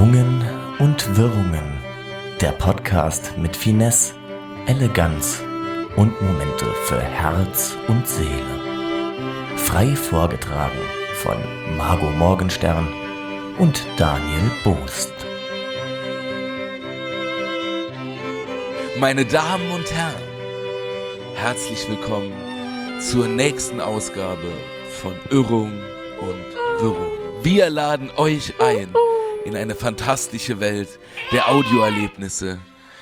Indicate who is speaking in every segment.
Speaker 1: Schwungen und Wirrungen. Der Podcast mit Finesse, Eleganz und Momente für Herz und Seele. Frei vorgetragen von Margot Morgenstern und Daniel Boost.
Speaker 2: Meine Damen und Herren, herzlich willkommen zur nächsten Ausgabe von Irrung und Wirrung. Wir laden euch ein in eine fantastische Welt der Audioerlebnisse.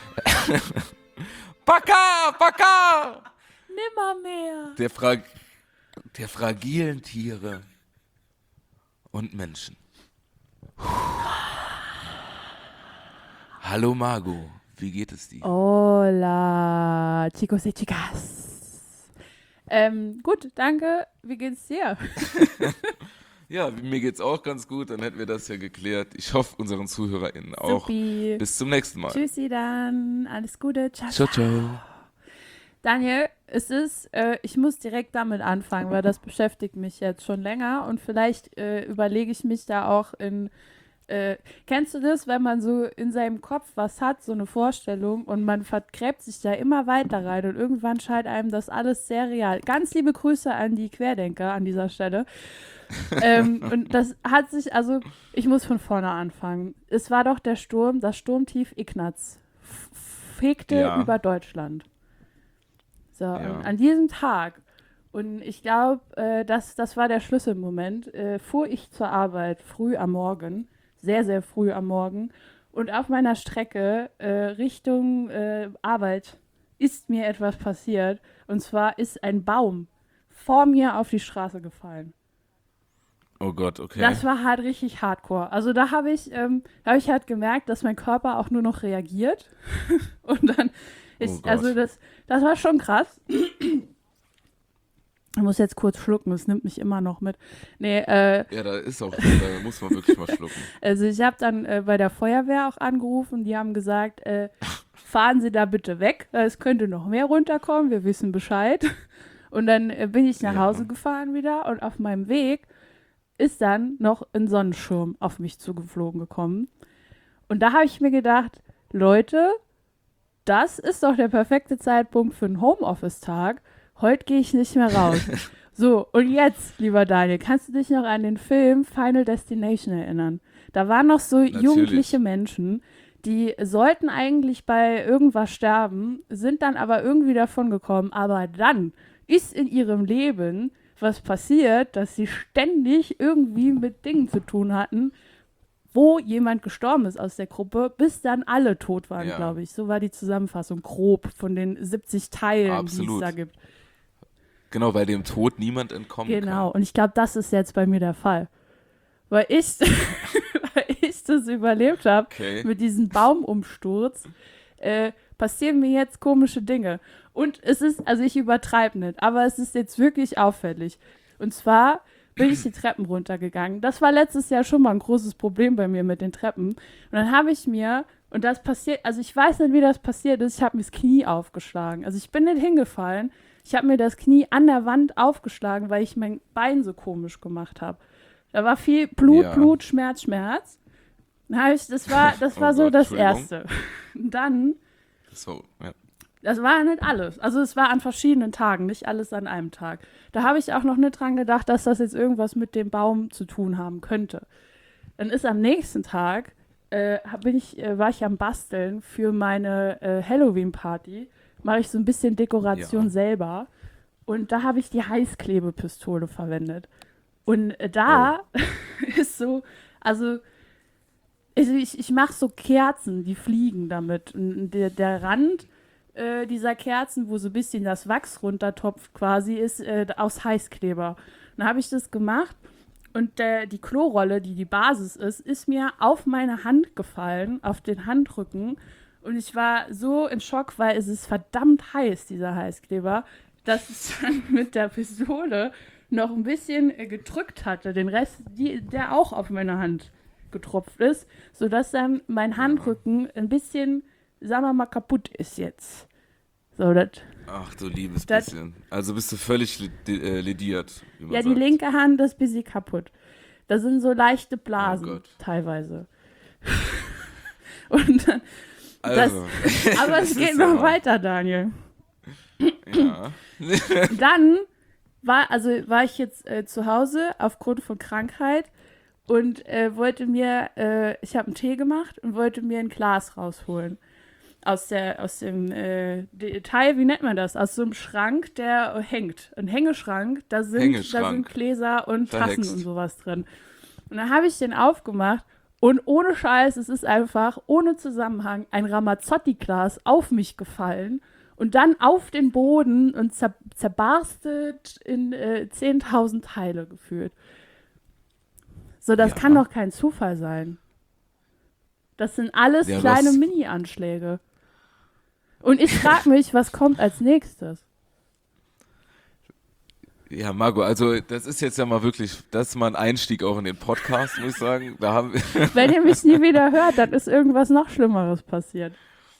Speaker 2: Paka!
Speaker 3: Nimmermehr.
Speaker 2: Der fragilen Tiere und Menschen. Hallo Margot, wie geht es dir?
Speaker 3: Hola, chicos y chicas. Gut, danke. Wie geht's dir?
Speaker 2: Ja, mir geht's auch ganz gut, dann hätten wir das ja geklärt. Ich hoffe, unseren ZuhörerInnen auch.
Speaker 3: Supi.
Speaker 2: Bis zum nächsten Mal.
Speaker 3: Tschüssi dann. Alles Gute. Ciao,
Speaker 2: Ciao,
Speaker 3: ciao.
Speaker 2: ciao.
Speaker 3: Daniel, ich muss direkt damit anfangen, weil das beschäftigt mich jetzt schon länger und vielleicht überlege ich mich da auch kennst du das, wenn man so in seinem Kopf was hat, so eine Vorstellung und man vergräbt sich da immer weiter rein und irgendwann scheint einem das alles sehr real. Ganz liebe Grüße an die Querdenker an dieser Stelle. Und das hat sich, also ich muss von vorne anfangen. Es war doch der Sturm, das Sturmtief Ignaz fegte über Deutschland. So, und an diesem Tag, und ich glaube, das war der Schlüsselmoment, fuhr ich zur Arbeit früh am Morgen, sehr, sehr früh am Morgen, und auf meiner Strecke Richtung Arbeit ist mir etwas passiert, und zwar ist ein Baum vor mir auf die Straße gefallen.
Speaker 2: Oh Gott, okay.
Speaker 3: Das war halt richtig hardcore. Also da habe ich halt gemerkt, dass mein Körper auch nur noch reagiert. Und dann also das war schon krass. Ich muss jetzt kurz schlucken, es nimmt mich immer noch mit. Nee,
Speaker 2: ja, da muss man wirklich mal schlucken.
Speaker 3: Also ich habe dann bei der Feuerwehr auch angerufen, die haben gesagt, fahren Sie da bitte weg, es könnte noch mehr runterkommen, wir wissen Bescheid. Und dann bin ich nach Hause gefahren wieder und auf meinem Weg ist dann noch ein Sonnenschirm auf mich zugeflogen gekommen. Und da habe ich mir gedacht, Leute, das ist doch der perfekte Zeitpunkt für einen Homeoffice-Tag. Heute gehe ich nicht mehr raus. So, und jetzt, lieber Daniel, kannst du dich noch an den Film Final Destination erinnern? Da waren noch so jugendliche Menschen, die sollten eigentlich bei irgendwas sterben, sind dann aber irgendwie davon gekommen. Aber dann ist in ihrem Leben was passiert, dass sie ständig irgendwie mit Dingen zu tun hatten, wo jemand gestorben ist aus der Gruppe, bis dann alle tot waren, glaube ich. So war die Zusammenfassung grob von den 70 Teilen, die es da gibt.
Speaker 2: Genau, weil dem Tod niemand entkommen kann.
Speaker 3: Genau, und ich glaube, das ist jetzt bei mir der Fall. Weil ich das überlebt habe mit diesem Baumumsturz, passieren mir jetzt komische Dinge. Und es ist, also ich übertreibe nicht, aber es ist jetzt wirklich auffällig. Und zwar bin ich die Treppen runtergegangen. Das war letztes Jahr schon mal ein großes Problem bei mir mit den Treppen. Und dann habe ich mir, und das passiert, also ich weiß nicht, wie das passiert ist, ich habe mir das Knie aufgeschlagen. Also ich bin nicht hingefallen, ich habe mir das Knie an der Wand aufgeschlagen, weil ich mein Bein so komisch gemacht habe. Da war viel Blut, Schmerz. Das war so das Erste. Und dann das war nicht alles. Also es war an verschiedenen Tagen, nicht alles an einem Tag. Da habe ich auch noch nicht dran gedacht, dass das jetzt irgendwas mit dem Baum zu tun haben könnte. Dann ist am nächsten Tag, war ich am Basteln für meine Halloween-Party. Mache ich so ein bisschen Dekoration selber. Und da habe ich die Heißklebepistole verwendet. Und da ist so, also ich mache so Kerzen, die fliegen damit. Und der Rand dieser Kerzen, wo so ein bisschen das Wachs runtertropft quasi, ist aus Heißkleber. Dann habe ich das gemacht und die Klorolle, die Basis ist mir auf meine Hand gefallen, auf den Handrücken. Und ich war so in Schock, weil es ist verdammt heiß, dieser Heißkleber, dass es dann mit der Pistole noch ein bisschen gedrückt hatte, den Rest, der auch auf meine Hand getropft ist, sodass dann mein Handrücken ein bisschen, sagen wir mal, kaputt ist jetzt. So,
Speaker 2: ach du liebes bisschen. Also bist du völlig lediert. Wie
Speaker 3: man sagt. Die linke Hand ist ein bisschen kaputt. Da sind so leichte Blasen teilweise. Und dann,
Speaker 2: Also.
Speaker 3: aber es geht noch weiter, Daniel.
Speaker 2: Ja.
Speaker 3: Dann war ich jetzt zu Hause aufgrund von Krankheit und ich habe einen Tee gemacht und wollte mir ein Glas rausholen. Aus dem Teil, wie nennt man das? Aus so einem Schrank, der hängt. Ein Hängeschrank, da sind Gläser und Tassen und sowas drin. Und dann habe ich den aufgemacht und ohne Scheiß, es ist einfach ohne Zusammenhang ein Ramazzotti-Glas auf mich gefallen und dann auf den Boden und zerbarstet in 10.000 Teile gefühlt. So, das kann doch kein Zufall sein. Das sind alles kleine Mini-Anschläge. Und ich frage mich, was kommt als nächstes?
Speaker 2: Ja, Margot, also das ist jetzt ja mal wirklich, das ist mal ein Einstieg auch in den Podcast, muss ich sagen. Da haben
Speaker 3: Wenn ihr mich nie wieder hört, dann ist irgendwas noch Schlimmeres passiert.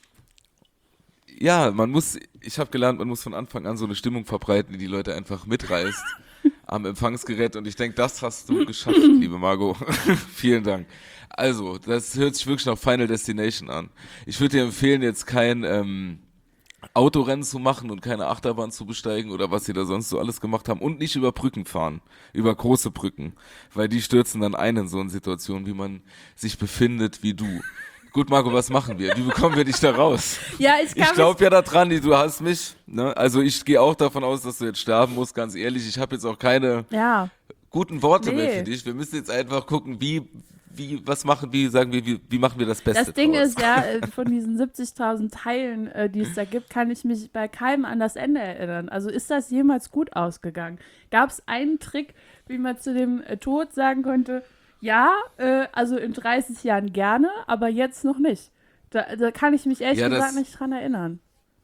Speaker 2: Ja, ich habe gelernt, man muss von Anfang an so eine Stimmung verbreiten, die die Leute einfach mitreißt am Empfangsgerät. Und ich denke, das hast du geschafft, liebe Margot. Vielen Dank. Also, das hört sich wirklich nach Final Destination an. Ich würde dir empfehlen, jetzt kein Autorennen zu machen und keine Achterbahn zu besteigen oder was sie da sonst so alles gemacht haben und nicht über Brücken fahren, über große Brücken, weil die stürzen dann ein in so eine Situation, wie man sich befindet, wie du. Gut, Marco, was machen wir? Wie bekommen wir dich da raus?
Speaker 3: Ja, ich
Speaker 2: glaube ja daran, du hast mich. Ne? Also ich gehe auch davon aus, dass du jetzt sterben musst, ganz ehrlich. Ich habe jetzt auch keine guten Worte mehr für dich. Wir müssen jetzt einfach gucken, wie machen wir das Beste
Speaker 3: Das Ding
Speaker 2: draus?
Speaker 3: ist ja, von diesen 70.000 Teilen, die es da gibt, kann ich mich bei keinem an das Ende erinnern. Also ist das jemals gut ausgegangen? Gab es einen Trick, wie man zu dem Tod sagen konnte, ja, also in 30 Jahren gerne, aber jetzt noch nicht. Da kann ich mich ehrlich gesagt nicht dran erinnern.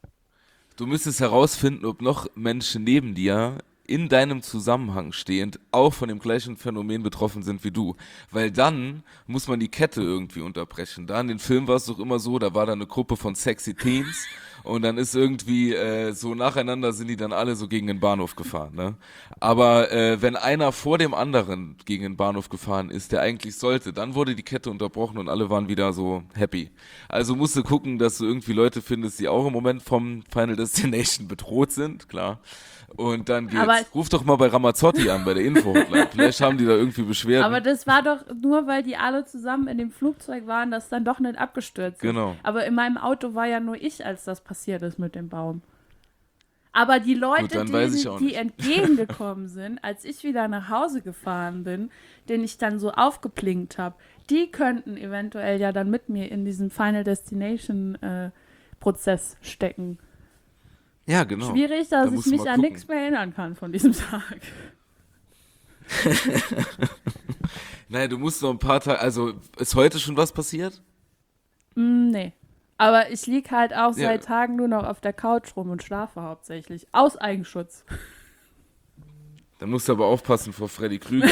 Speaker 2: Du müsstest herausfinden, ob noch Menschen neben dir in deinem Zusammenhang stehend auch von dem gleichen Phänomen betroffen sind wie du. Weil dann muss man die Kette irgendwie unterbrechen. Da in den Filmen war es doch immer so, da war da eine Gruppe von sexy Teens und dann ist irgendwie so nacheinander sind die dann alle so gegen den Bahnhof gefahren. Ne? Aber wenn einer vor dem anderen gegen den Bahnhof gefahren ist, der eigentlich sollte, dann wurde die Kette unterbrochen und alle waren wieder so happy. Also musst du gucken, dass du irgendwie Leute findest, die auch im Moment vom Final Destination bedroht sind, klar. Und dann geht's. Aber ruf doch mal bei Ramazzotti an, bei der Info-Hotline. Vielleicht haben die da irgendwie Beschwerden.
Speaker 3: Aber das war doch nur, weil die alle zusammen in dem Flugzeug waren, dass dann doch nicht abgestürzt ist.
Speaker 2: Genau.
Speaker 3: Aber in meinem Auto war ja nur ich, als das passiert ist mit dem Baum. Aber die Leute, die entgegengekommen sind, als ich wieder nach Hause gefahren bin, den ich dann so aufgeplinkt habe, die könnten eventuell ja dann mit mir in diesem Final Destination Prozess stecken.
Speaker 2: Ja, genau.
Speaker 3: Schwierig, dass ich mich an nichts mehr erinnern kann von diesem Tag.
Speaker 2: Naja, du musst noch ein paar Tage, also ist heute schon was passiert?
Speaker 3: Nee. Aber ich liege halt auch seit Tagen nur noch auf der Couch rum und schlafe hauptsächlich. Aus Eigenschutz.
Speaker 2: Dann musst du aber aufpassen vor Freddy Krüger.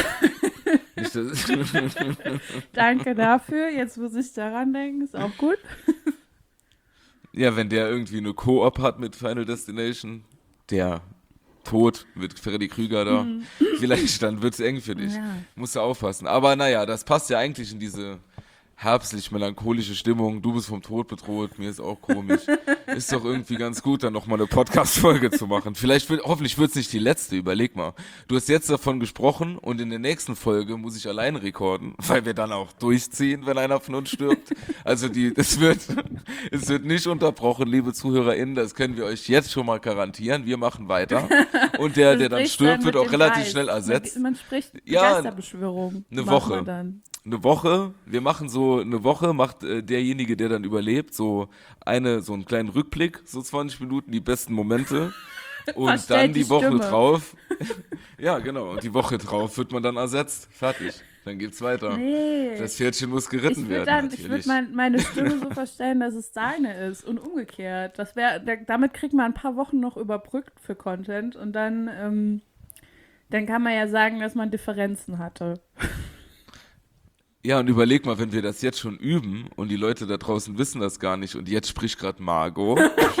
Speaker 3: Danke dafür. Jetzt muss ich daran denken. Ist auch gut.
Speaker 2: Ja, wenn der irgendwie eine Koop hat mit Final Destination, der Tod mit Freddy Krüger da, vielleicht dann wird's eng für dich. Ja. Musst du aufpassen. Aber naja, das passt ja eigentlich in diese herbstlich-melancholische Stimmung. Du bist vom Tod bedroht, mir ist auch komisch. Ist doch irgendwie ganz gut, dann nochmal eine Podcast-Folge zu machen. Hoffentlich wird's nicht die letzte, überleg mal. Du hast jetzt davon gesprochen und in der nächsten Folge muss ich alleine rekorden, weil wir dann auch durchziehen, wenn einer von uns stirbt. Also es wird nicht unterbrochen, liebe ZuhörerInnen, das können wir euch jetzt schon mal garantieren. Wir machen weiter. Und der dann stirbt, wird auch relativ schnell ersetzt.
Speaker 3: Man spricht Geisterbeschwörung.
Speaker 2: Eine Woche. Eine Woche, wir machen so eine Woche, macht derjenige, der dann überlebt, so einen kleinen Rückblick, so 20 Minuten, die besten Momente und dann die Woche drauf, ja genau, und die Woche drauf wird man dann ersetzt, fertig, dann geht's weiter. Nee. Das Pferdchen muss geritten werden.
Speaker 3: Ich würde meine Stimme so verstellen, dass es deine ist und umgekehrt. Damit kriegt man ein paar Wochen noch überbrückt für Content und dann kann man ja sagen, dass man Differenzen hatte.
Speaker 2: Ja, und überleg mal, wenn wir das jetzt schon üben und die Leute da draußen wissen das gar nicht und jetzt spricht gerade Margot.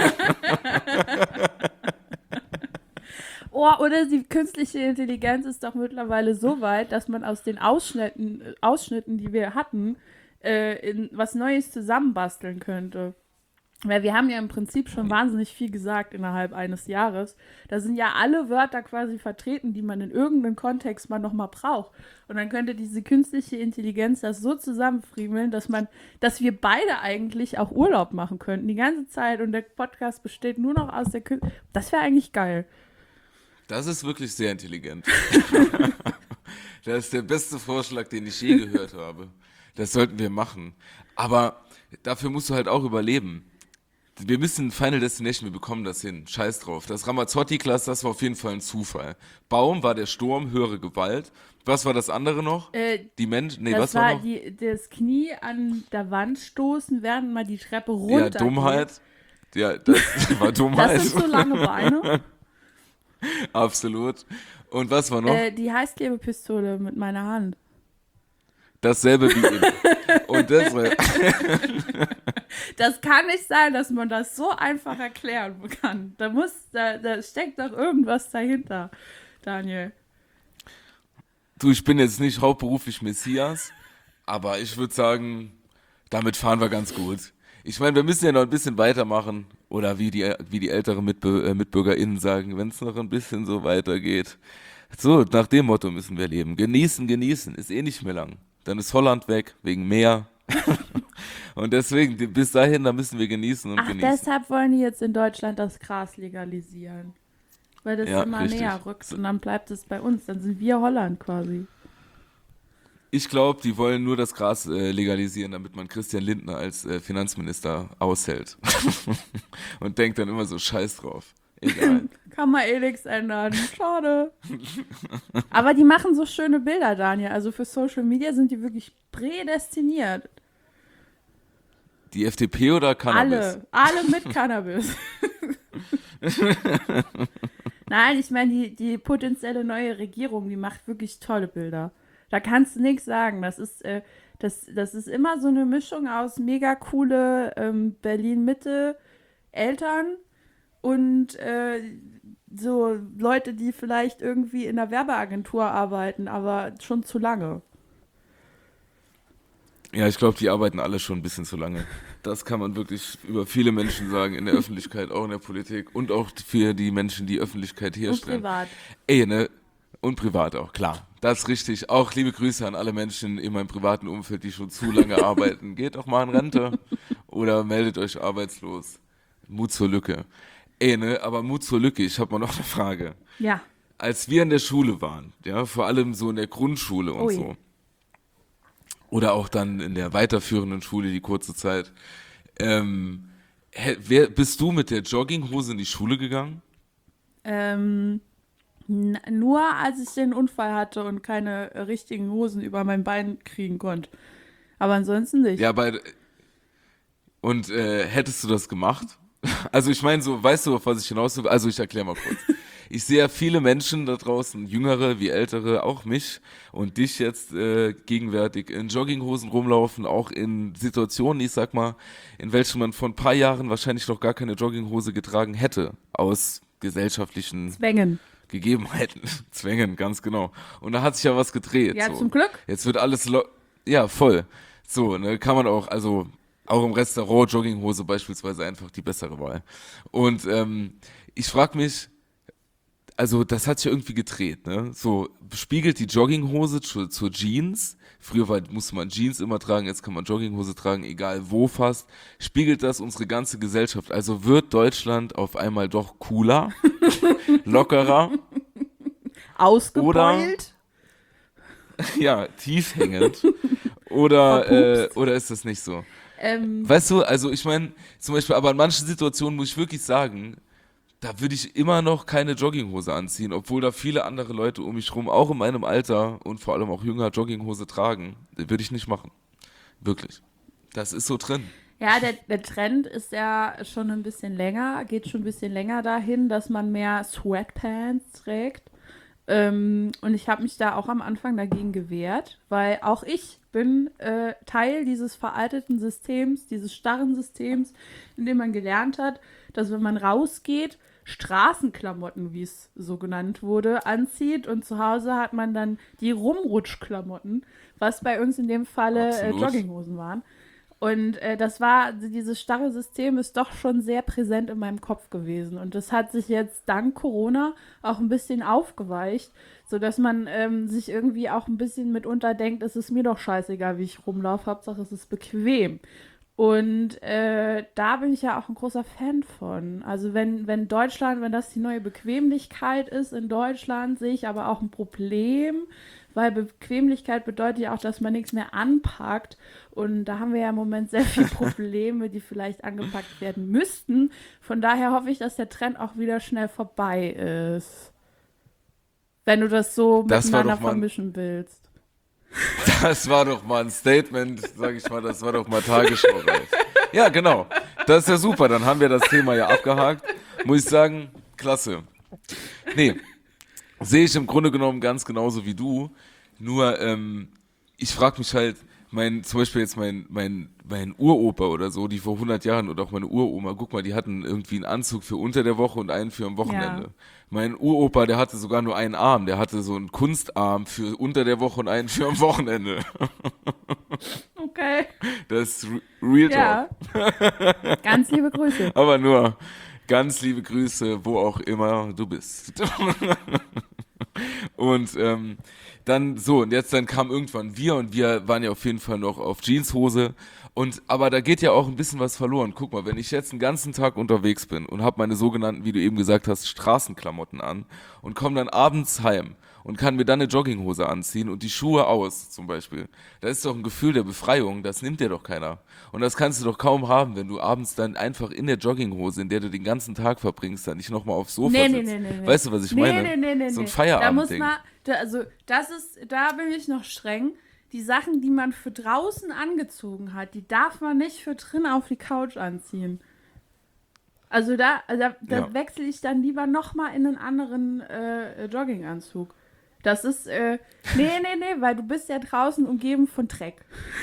Speaker 3: Oder die künstliche Intelligenz ist doch mittlerweile so weit, dass man aus den Ausschnitten, die wir hatten, in was Neues zusammenbasteln könnte. Weil wir haben ja im Prinzip schon wahnsinnig viel gesagt innerhalb eines Jahres. Da sind ja alle Wörter quasi vertreten, die man in irgendeinem Kontext mal nochmal braucht. Und dann könnte diese künstliche Intelligenz das so zusammenfriemeln, dass wir beide eigentlich auch Urlaub machen könnten, die ganze Zeit. Und der Podcast besteht nur noch aus der Künstlichen. Das wäre eigentlich geil.
Speaker 2: Das ist wirklich sehr intelligent. Das ist der beste Vorschlag, den ich je gehört habe. Das sollten wir machen. Aber dafür musst du halt auch überleben. Wir müssen Final Destination, wir bekommen das hin. Scheiß drauf. Das Ramazzotti-Class, das war auf jeden Fall ein Zufall. Baum war der Sturm, höhere Gewalt. Was war das andere noch? Die Menschen, nee, was war noch?
Speaker 3: Das Knie an der Wand stoßen, während mal die Treppe runter.
Speaker 2: Ja, Dummheit. Ja, das war Dummheit.
Speaker 3: Das sind so lange Beine.
Speaker 2: Absolut. Und was war noch?
Speaker 3: Die Heißklebepistole mit meiner Hand.
Speaker 2: Dasselbe wie immer. Und
Speaker 3: das kann nicht sein, dass man das so einfach erklären kann. Da steckt doch irgendwas dahinter, Daniel.
Speaker 2: Du, ich bin jetzt nicht hauptberuflich Messias, aber ich würde sagen, damit fahren wir ganz gut. Ich meine, wir müssen ja noch ein bisschen weitermachen. Oder wie die älteren MitbürgerInnen sagen, wenn es noch ein bisschen so weitergeht. So, nach dem Motto müssen wir leben. Genießen, ist eh nicht mehr lang. Dann ist Holland weg, wegen Meer. Und deswegen, bis dahin, da müssen wir genießen und genießen.
Speaker 3: Deshalb wollen die jetzt in Deutschland das Gras legalisieren. Weil das immer richtig näher rückt und dann bleibt es bei uns. Dann sind wir Holland quasi.
Speaker 2: Ich glaube, die wollen nur das Gras legalisieren, damit man Christian Lindner als Finanzminister aushält. Und denkt dann immer so, scheiß drauf. Egal.
Speaker 3: Kann man eh nichts ändern. Schade. Aber die machen so schöne Bilder, Daniel. Also für Social Media sind die wirklich prädestiniert.
Speaker 2: Die FDP oder Cannabis?
Speaker 3: Alle mit Cannabis. Nein, ich meine, die potenzielle neue Regierung, die macht wirklich tolle Bilder. Da kannst du nichts sagen. Das ist immer so eine Mischung aus mega coole Berlin-Mitte Eltern und so Leute, die vielleicht irgendwie in einer Werbeagentur arbeiten, aber schon zu lange.
Speaker 2: Ja, ich glaube, die arbeiten alle schon ein bisschen zu lange. Das kann man wirklich über viele Menschen sagen, in der Öffentlichkeit, auch in der Politik und auch für die Menschen, die Öffentlichkeit herstellen.
Speaker 3: Und privat.
Speaker 2: Und privat auch, klar. Das ist richtig. Auch liebe Grüße an alle Menschen in meinem privaten Umfeld, die schon zu lange arbeiten. Geht doch mal in Rente oder meldet euch arbeitslos. Mut zur Lücke. Aber Mut zur Lücke, ich habe mal noch eine Frage.
Speaker 3: Ja.
Speaker 2: Als wir in der Schule waren, ja, vor allem so in der Grundschule und so, oder auch dann in der weiterführenden Schule die kurze Zeit, bist du mit der Jogginghose in die Schule gegangen?
Speaker 3: Nur als ich den Unfall hatte und keine richtigen Hosen über mein Bein kriegen konnte. Aber ansonsten nicht.
Speaker 2: Ja, und hättest du das gemacht? Also ich meine so, weißt du, auf was ich hinaus will? Also ich erkläre mal kurz. Ich sehe ja viele Menschen da draußen, Jüngere wie Ältere, auch mich und dich jetzt gegenwärtig in Jogginghosen rumlaufen, auch in Situationen, ich sag mal, in welchen man vor ein paar Jahren wahrscheinlich noch gar keine Jogginghose getragen hätte, aus gesellschaftlichen
Speaker 3: Zwängen.
Speaker 2: Gegebenheiten, Zwängen, ganz genau. Und da hat sich ja was gedreht.
Speaker 3: Ja,
Speaker 2: so.
Speaker 3: Zum Glück.
Speaker 2: Jetzt wird alles, ja, voll. So, ne, kann man auch, also auch im Restaurant Jogginghose beispielsweise einfach die bessere Wahl. Und ich frage mich, also das hat sich ja irgendwie gedreht, ne? So, spiegelt die Jogginghose zur Jeans, früher musste man Jeans immer tragen, jetzt kann man Jogginghose tragen, egal wo fast, spiegelt das unsere ganze Gesellschaft? Also wird Deutschland auf einmal doch cooler, lockerer?
Speaker 3: Ausgebeult?
Speaker 2: Ja, tief hängend. Oder ist das nicht so? Weißt du, also ich meine, zum Beispiel, aber in manchen Situationen muss ich wirklich sagen, da würde ich immer noch keine Jogginghose anziehen, obwohl da viele andere Leute um mich rum, auch in meinem Alter und vor allem auch jünger, Jogginghose tragen. Das würde ich nicht machen. Wirklich. Das ist so drin.
Speaker 3: Ja, der Trend ist ja schon ein bisschen länger, geht schon ein bisschen länger dahin, dass man mehr Sweatpants trägt. Und ich habe mich da auch am Anfang dagegen gewehrt, weil auch ich bin Teil dieses veralteten Systems, dieses starren Systems, in dem man gelernt hat, dass wenn man rausgeht, Straßenklamotten, wie es so genannt wurde, anzieht. Und zu Hause hat man dann die Rumrutschklamotten, was bei uns in dem Falle Jogginghosen waren. Und dieses starre System ist doch schon sehr präsent in meinem Kopf gewesen. Und das hat sich jetzt dank Corona auch ein bisschen aufgeweicht, sodass man sich irgendwie auch ein bisschen mitunter denkt, es ist mir doch scheißegal, wie ich rumlaufe, Hauptsache es ist bequem. Und da bin ich ja auch ein großer Fan von. Also wenn Deutschland, wenn das die neue Bequemlichkeit ist in Deutschland, sehe ich aber auch ein Problem, weil Bequemlichkeit bedeutet ja auch, dass man nichts mehr anpackt. Und da haben wir ja im Moment sehr viele Probleme, die vielleicht angepackt werden müssten. Von daher hoffe ich, dass der Trend auch wieder schnell vorbei ist. Wenn du das so miteinander vermischen willst.
Speaker 2: Das war doch mal ein Statement, sag ich mal, das war doch mal Tagesschau. Ja, genau. Das ist ja super, dann haben wir das Thema ja abgehakt. Muss ich sagen, klasse. Nee, sehe ich im Grunde genommen ganz genauso wie du. Nur, ich frage mich halt, zum Beispiel jetzt mein Uropa oder so, die vor 100 Jahren oder auch meine Uroma, guck mal, die hatten irgendwie einen Anzug für unter der Woche und einen für am Wochenende. Ja. Mein Uropa, der hatte sogar nur einen Arm, der hatte so einen Kunstarm für unter der Woche und einen für am Wochenende.
Speaker 3: Okay.
Speaker 2: Das ist Real Talk.
Speaker 3: Ja. Ganz liebe Grüße.
Speaker 2: Aber nur ganz liebe Grüße, wo auch immer du bist. Und dann kam irgendwann wir waren ja auf jeden Fall noch auf Jeanshose aber da geht ja auch ein bisschen was verloren. Guck mal, wenn ich jetzt den ganzen Tag unterwegs bin und habe meine sogenannten, wie du eben gesagt hast, Straßenklamotten an und komme dann abends heim und kann mir dann eine Jogginghose anziehen und die Schuhe aus zum Beispiel, das ist doch ein Gefühl der Befreiung, das nimmt dir doch keiner. Und das kannst du doch kaum haben, wenn du abends dann einfach in der Jogginghose, in der du den ganzen Tag verbringst, dann nicht nochmal aufs Sofa sitzt. Nee. Weißt du, was ich meine?
Speaker 3: Nee.
Speaker 2: So ein Feierabendding.
Speaker 3: Da bin ich noch streng. Die Sachen, die man für draußen angezogen hat, die darf man nicht für drin auf die Couch anziehen. Also da wechsle ich dann lieber nochmal in einen anderen Jogginganzug. Das ist, nee, weil du bist ja draußen umgeben von Dreck.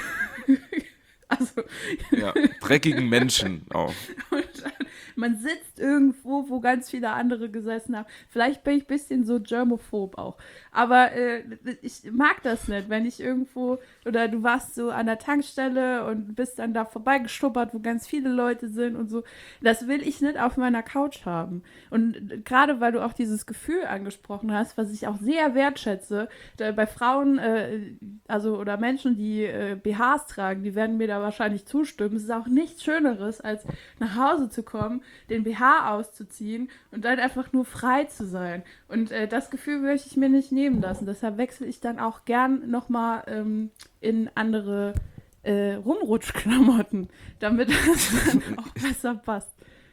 Speaker 3: Also.
Speaker 2: Ja, dreckigen Menschen auch.
Speaker 3: Man sitzt irgendwo, wo ganz viele andere gesessen haben. Vielleicht bin ich ein bisschen so germophob auch. Aber ich mag das nicht, wenn ich irgendwo, oder du warst so an der Tankstelle und bist dann da vorbeigestuppert, wo ganz viele Leute sind und so. Das will ich nicht auf meiner Couch haben. Und gerade weil du auch dieses Gefühl angesprochen hast, was ich auch sehr wertschätze, bei Frauen, oder Menschen, die BHs tragen, die werden mir da wahrscheinlich zustimmen. Es ist auch nichts Schöneres, als nach Hause zu kommen, den BH auszuziehen und dann einfach nur frei zu sein. Und das Gefühl möchte ich mir nicht nehmen lassen. Deshalb wechsle ich dann auch gern nochmal in andere Rumrutschklamotten, damit das dann auch besser passt.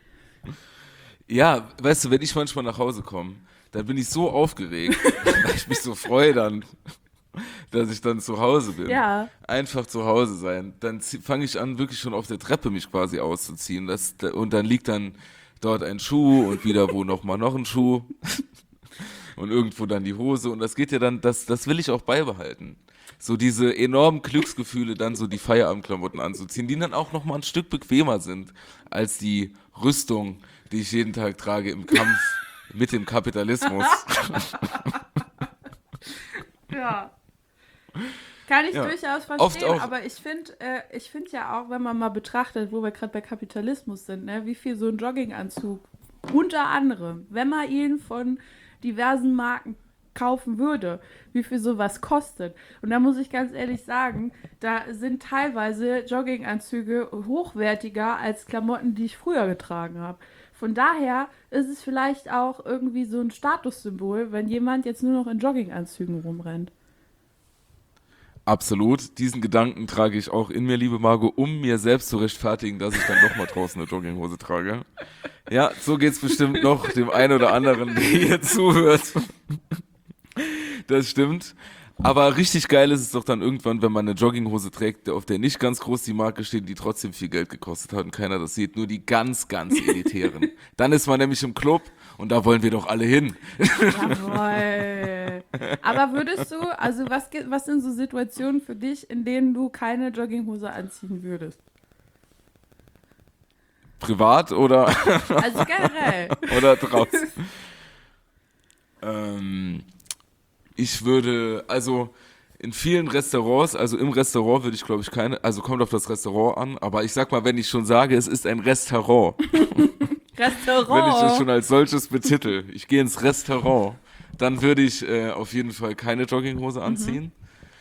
Speaker 2: Ja, weißt du, wenn ich manchmal nach Hause komme, dann bin ich so aufgeregt, weil ich mich so freue dann, dass ich dann zu Hause bin.
Speaker 3: Ja.
Speaker 2: Einfach zu Hause sein. Dann fange ich an, wirklich schon auf der Treppe mich quasi auszuziehen. Und dann liegt dann dort ein Schuh und wieder wo noch ein Schuh und irgendwo dann die Hose. Und das geht ja dann, das will ich auch beibehalten. So diese enormen Glücksgefühle, dann so die Feierabendklamotten anzuziehen, die dann auch nochmal ein Stück bequemer sind als die Rüstung, die ich jeden Tag trage im Kampf mit dem Kapitalismus.
Speaker 3: Ja. Kann ich durchaus verstehen, aber ich finde ja auch, wenn man mal betrachtet, wo wir gerade bei Kapitalismus sind, ne, wie viel so ein Jogginganzug unter anderem, wenn man ihn von diversen Marken kaufen würde, wie viel sowas kostet. Und da muss ich ganz ehrlich sagen, da sind teilweise Jogginganzüge hochwertiger als Klamotten, die ich früher getragen habe. Von daher ist es vielleicht auch irgendwie so ein Statussymbol, wenn jemand jetzt nur noch in Jogginganzügen rumrennt.
Speaker 2: Absolut. Diesen Gedanken trage ich auch in mir, liebe Margot, um mir selbst zu rechtfertigen, dass ich dann doch mal draußen eine Jogginghose trage. Ja, so geht's bestimmt noch dem einen oder anderen, der hier zuhört. Das stimmt. Aber richtig geil ist es doch dann irgendwann, wenn man eine Jogginghose trägt, auf der nicht ganz groß die Marke steht, die trotzdem viel Geld gekostet hat und keiner das sieht, nur die ganz, ganz elitären. Dann ist man nämlich im Club und da wollen wir doch alle hin.
Speaker 3: Jawohl. Aber würdest du, also was sind so Situationen für dich, in denen du keine Jogginghose anziehen würdest?
Speaker 2: Privat oder?
Speaker 3: Also generell.
Speaker 2: Oder draußen? Ich würde, also in vielen Restaurants, also im Restaurant würde ich glaube ich keine, also kommt auf das Restaurant an, aber ich sag mal, wenn ich schon sage, es ist ein Restaurant, wenn ich das schon als solches betitel, ich gehe ins Restaurant, dann würde ich auf jeden Fall keine Jogginghose anziehen.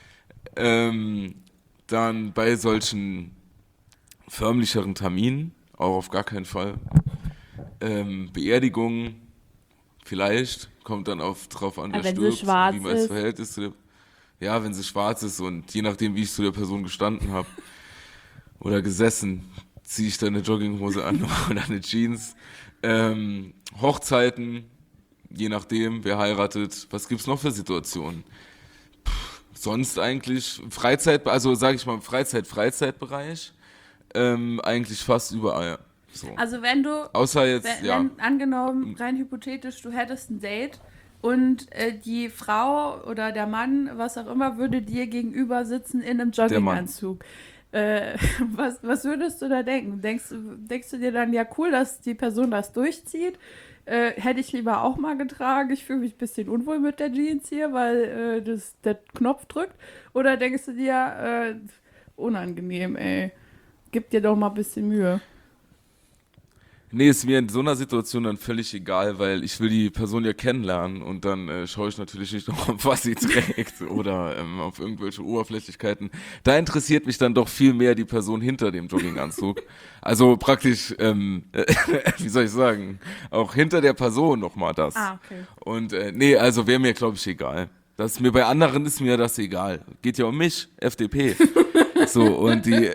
Speaker 2: Dann bei solchen förmlicheren Terminen, auch auf gar keinen Fall. Beerdigungen, vielleicht, kommt dann drauf an, wer
Speaker 3: wenn
Speaker 2: stirbt,
Speaker 3: sie schwarz
Speaker 2: wie man das
Speaker 3: ist.
Speaker 2: Verhältnis zu der, ja, wenn sie schwarz ist und je nachdem, wie ich zu der Person gestanden habe oder gesessen, ziehe ich dann eine Jogginghose an oder eine Jeans. Hochzeiten, je nachdem, wer heiratet, was gibt's noch für Situationen? Sonst eigentlich Freizeit, also sage ich mal im Freizeitbereich, eigentlich fast überall. So.
Speaker 3: Also wenn du,
Speaker 2: Außer jetzt,
Speaker 3: wenn angenommen, rein hypothetisch, du hättest ein Date und die Frau oder der Mann, was auch immer, würde dir gegenüber sitzen in einem Jogginganzug. Was würdest du da denken? Denkst du dir dann, ja cool, dass die Person das durchzieht? Hätte ich lieber auch mal getragen. Ich fühle mich ein bisschen unwohl mit der Jeans hier, weil der Knopf drückt. Oder denkst du dir, unangenehm, ey. Gib dir doch mal ein bisschen Mühe.
Speaker 2: Nee, ist mir in so einer Situation dann völlig egal, weil ich will die Person ja kennenlernen und dann schaue ich natürlich nicht noch auf, was sie trägt oder auf irgendwelche Oberflächlichkeiten. Da interessiert mich dann doch viel mehr die Person hinter dem Jogginganzug. Also praktisch, wie soll ich sagen, auch hinter der Person nochmal das.
Speaker 3: Ah, okay.
Speaker 2: Und nee, also wäre mir, glaube ich, egal. Bei anderen ist mir das egal. Geht ja um mich, FDP. So, und die...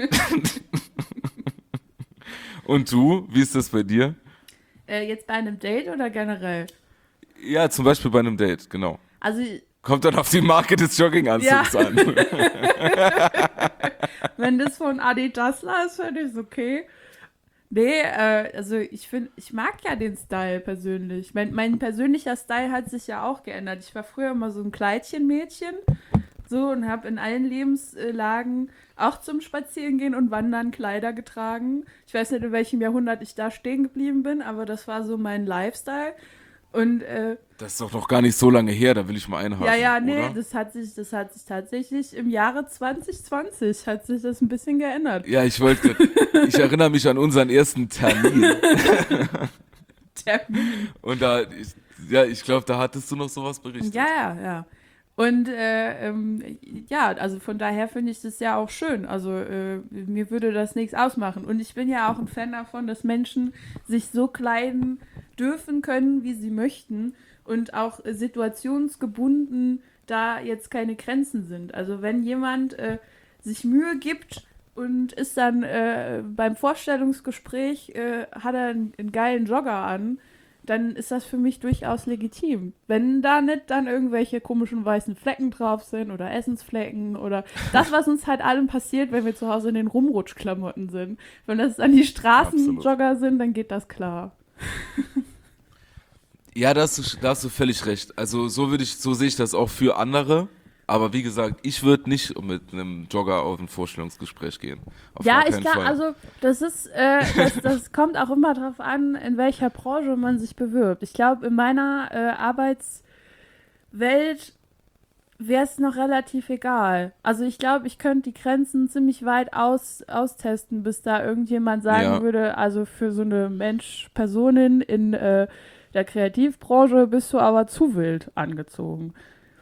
Speaker 2: Und du, wie ist das bei dir?
Speaker 3: Jetzt bei einem Date oder generell?
Speaker 2: Ja, zum Beispiel bei einem Date, genau.
Speaker 3: Also,
Speaker 2: kommt dann auf die Marke des Jogginganzugs an.
Speaker 3: Wenn das von Adidasler ist, finde ich es okay. Nee, also ich mag ja den Style persönlich. Mein persönlicher Style hat sich ja auch geändert. Ich war früher immer so ein Kleidchenmädchen. So, und habe in allen Lebenslagen auch zum Spazierengehen und Wandern Kleider getragen. Ich weiß nicht, in welchem Jahrhundert ich da stehen geblieben bin, aber das war so mein Lifestyle. Und
Speaker 2: das ist doch noch gar nicht so lange her, da will ich mal einhaken.
Speaker 3: Ja, nee,
Speaker 2: oder?
Speaker 3: das hat sich tatsächlich im Jahre 2020 hat sich das ein bisschen geändert.
Speaker 2: Ja, ich erinnere mich an unseren ersten Termin. Und ich glaube, da hattest du noch sowas berichtet.
Speaker 3: Ja. Und ja, also von daher finde ich das ja auch schön. Also mir würde das nichts ausmachen. Und ich bin ja auch ein Fan davon, dass Menschen sich so kleiden dürfen können, wie sie möchten. Und auch situationsgebunden da jetzt keine Grenzen sind. Also wenn jemand sich Mühe gibt und ist dann beim Vorstellungsgespräch, hat er einen geilen Jogger an, dann ist das für mich durchaus legitim. Wenn da nicht dann irgendwelche komischen weißen Flecken drauf sind oder Essensflecken oder das, was uns halt allen passiert, wenn wir zu Hause in den Rumrutschklamotten sind. Wenn das dann die Straßenjogger sind, dann geht das klar.
Speaker 2: Ja, da hast du völlig recht. Also so sehe ich das auch für andere. Aber wie gesagt, ich würde nicht mit einem Jogger auf ein Vorstellungsgespräch gehen.
Speaker 3: Ja, ich glaube, also das ist, das kommt auch immer darauf an, in welcher Branche man sich bewirbt. Ich glaube, in meiner Arbeitswelt wäre es noch relativ egal. Also ich glaube, ich könnte die Grenzen ziemlich weit austesten, bis da irgendjemand sagen würde, also für so eine Personin in der Kreativbranche bist du aber zu wild angezogen.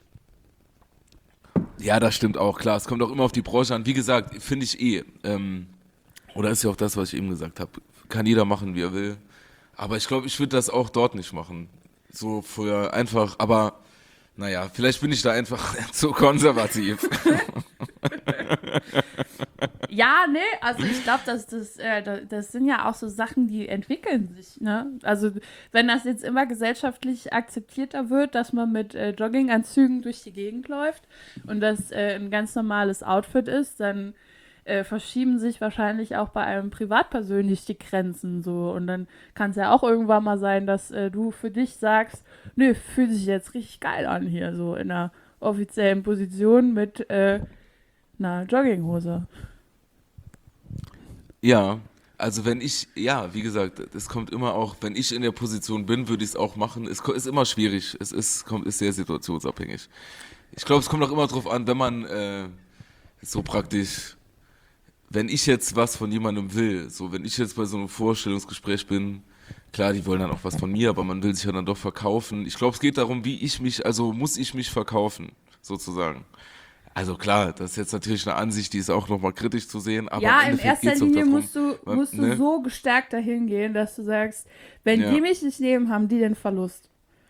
Speaker 2: Ja, das stimmt auch, klar. Es kommt auch immer auf die Branche an. Wie gesagt, finde ich oder ist ja auch das, was ich eben gesagt habe, kann jeder machen, wie er will. Aber ich glaube, ich würde das auch dort nicht machen. So für einfach, aber naja, vielleicht bin ich da einfach zu konservativ.
Speaker 3: Ja, nee, also ich glaube, das sind ja auch so Sachen, die entwickeln sich, ne? Also wenn das jetzt immer gesellschaftlich akzeptierter wird, dass man mit Jogginganzügen durch die Gegend läuft und das ein ganz normales Outfit ist, dann verschieben sich wahrscheinlich auch bei einem privatpersönlich die Grenzen so. Und dann kann es ja auch irgendwann mal sein, dass du für dich sagst, nö, fühlt sich jetzt richtig geil an hier, so in einer offiziellen Position mit einer Jogginghose.
Speaker 2: Ja, Also wie gesagt, es kommt immer auch, wenn ich in der Position bin, würde ich es auch machen. Es ist immer schwierig. Es ist sehr situationsabhängig. Ich glaube, es kommt auch immer drauf an, wenn man so praktisch, wenn ich jetzt was von jemandem will, so wenn ich jetzt bei so einem Vorstellungsgespräch bin, klar, die wollen dann auch was von mir, aber man will sich ja dann doch verkaufen. Ich glaube, es geht darum, muss ich mich verkaufen, sozusagen. Also klar, das ist jetzt natürlich eine Ansicht, die ist auch nochmal kritisch zu sehen, aber
Speaker 3: ja,
Speaker 2: im
Speaker 3: in erster
Speaker 2: geht's doch
Speaker 3: Linie
Speaker 2: darum,
Speaker 3: musst du so gestärkt dahin gehen, dass du sagst, wenn die mich nicht nehmen, haben die den Verlust.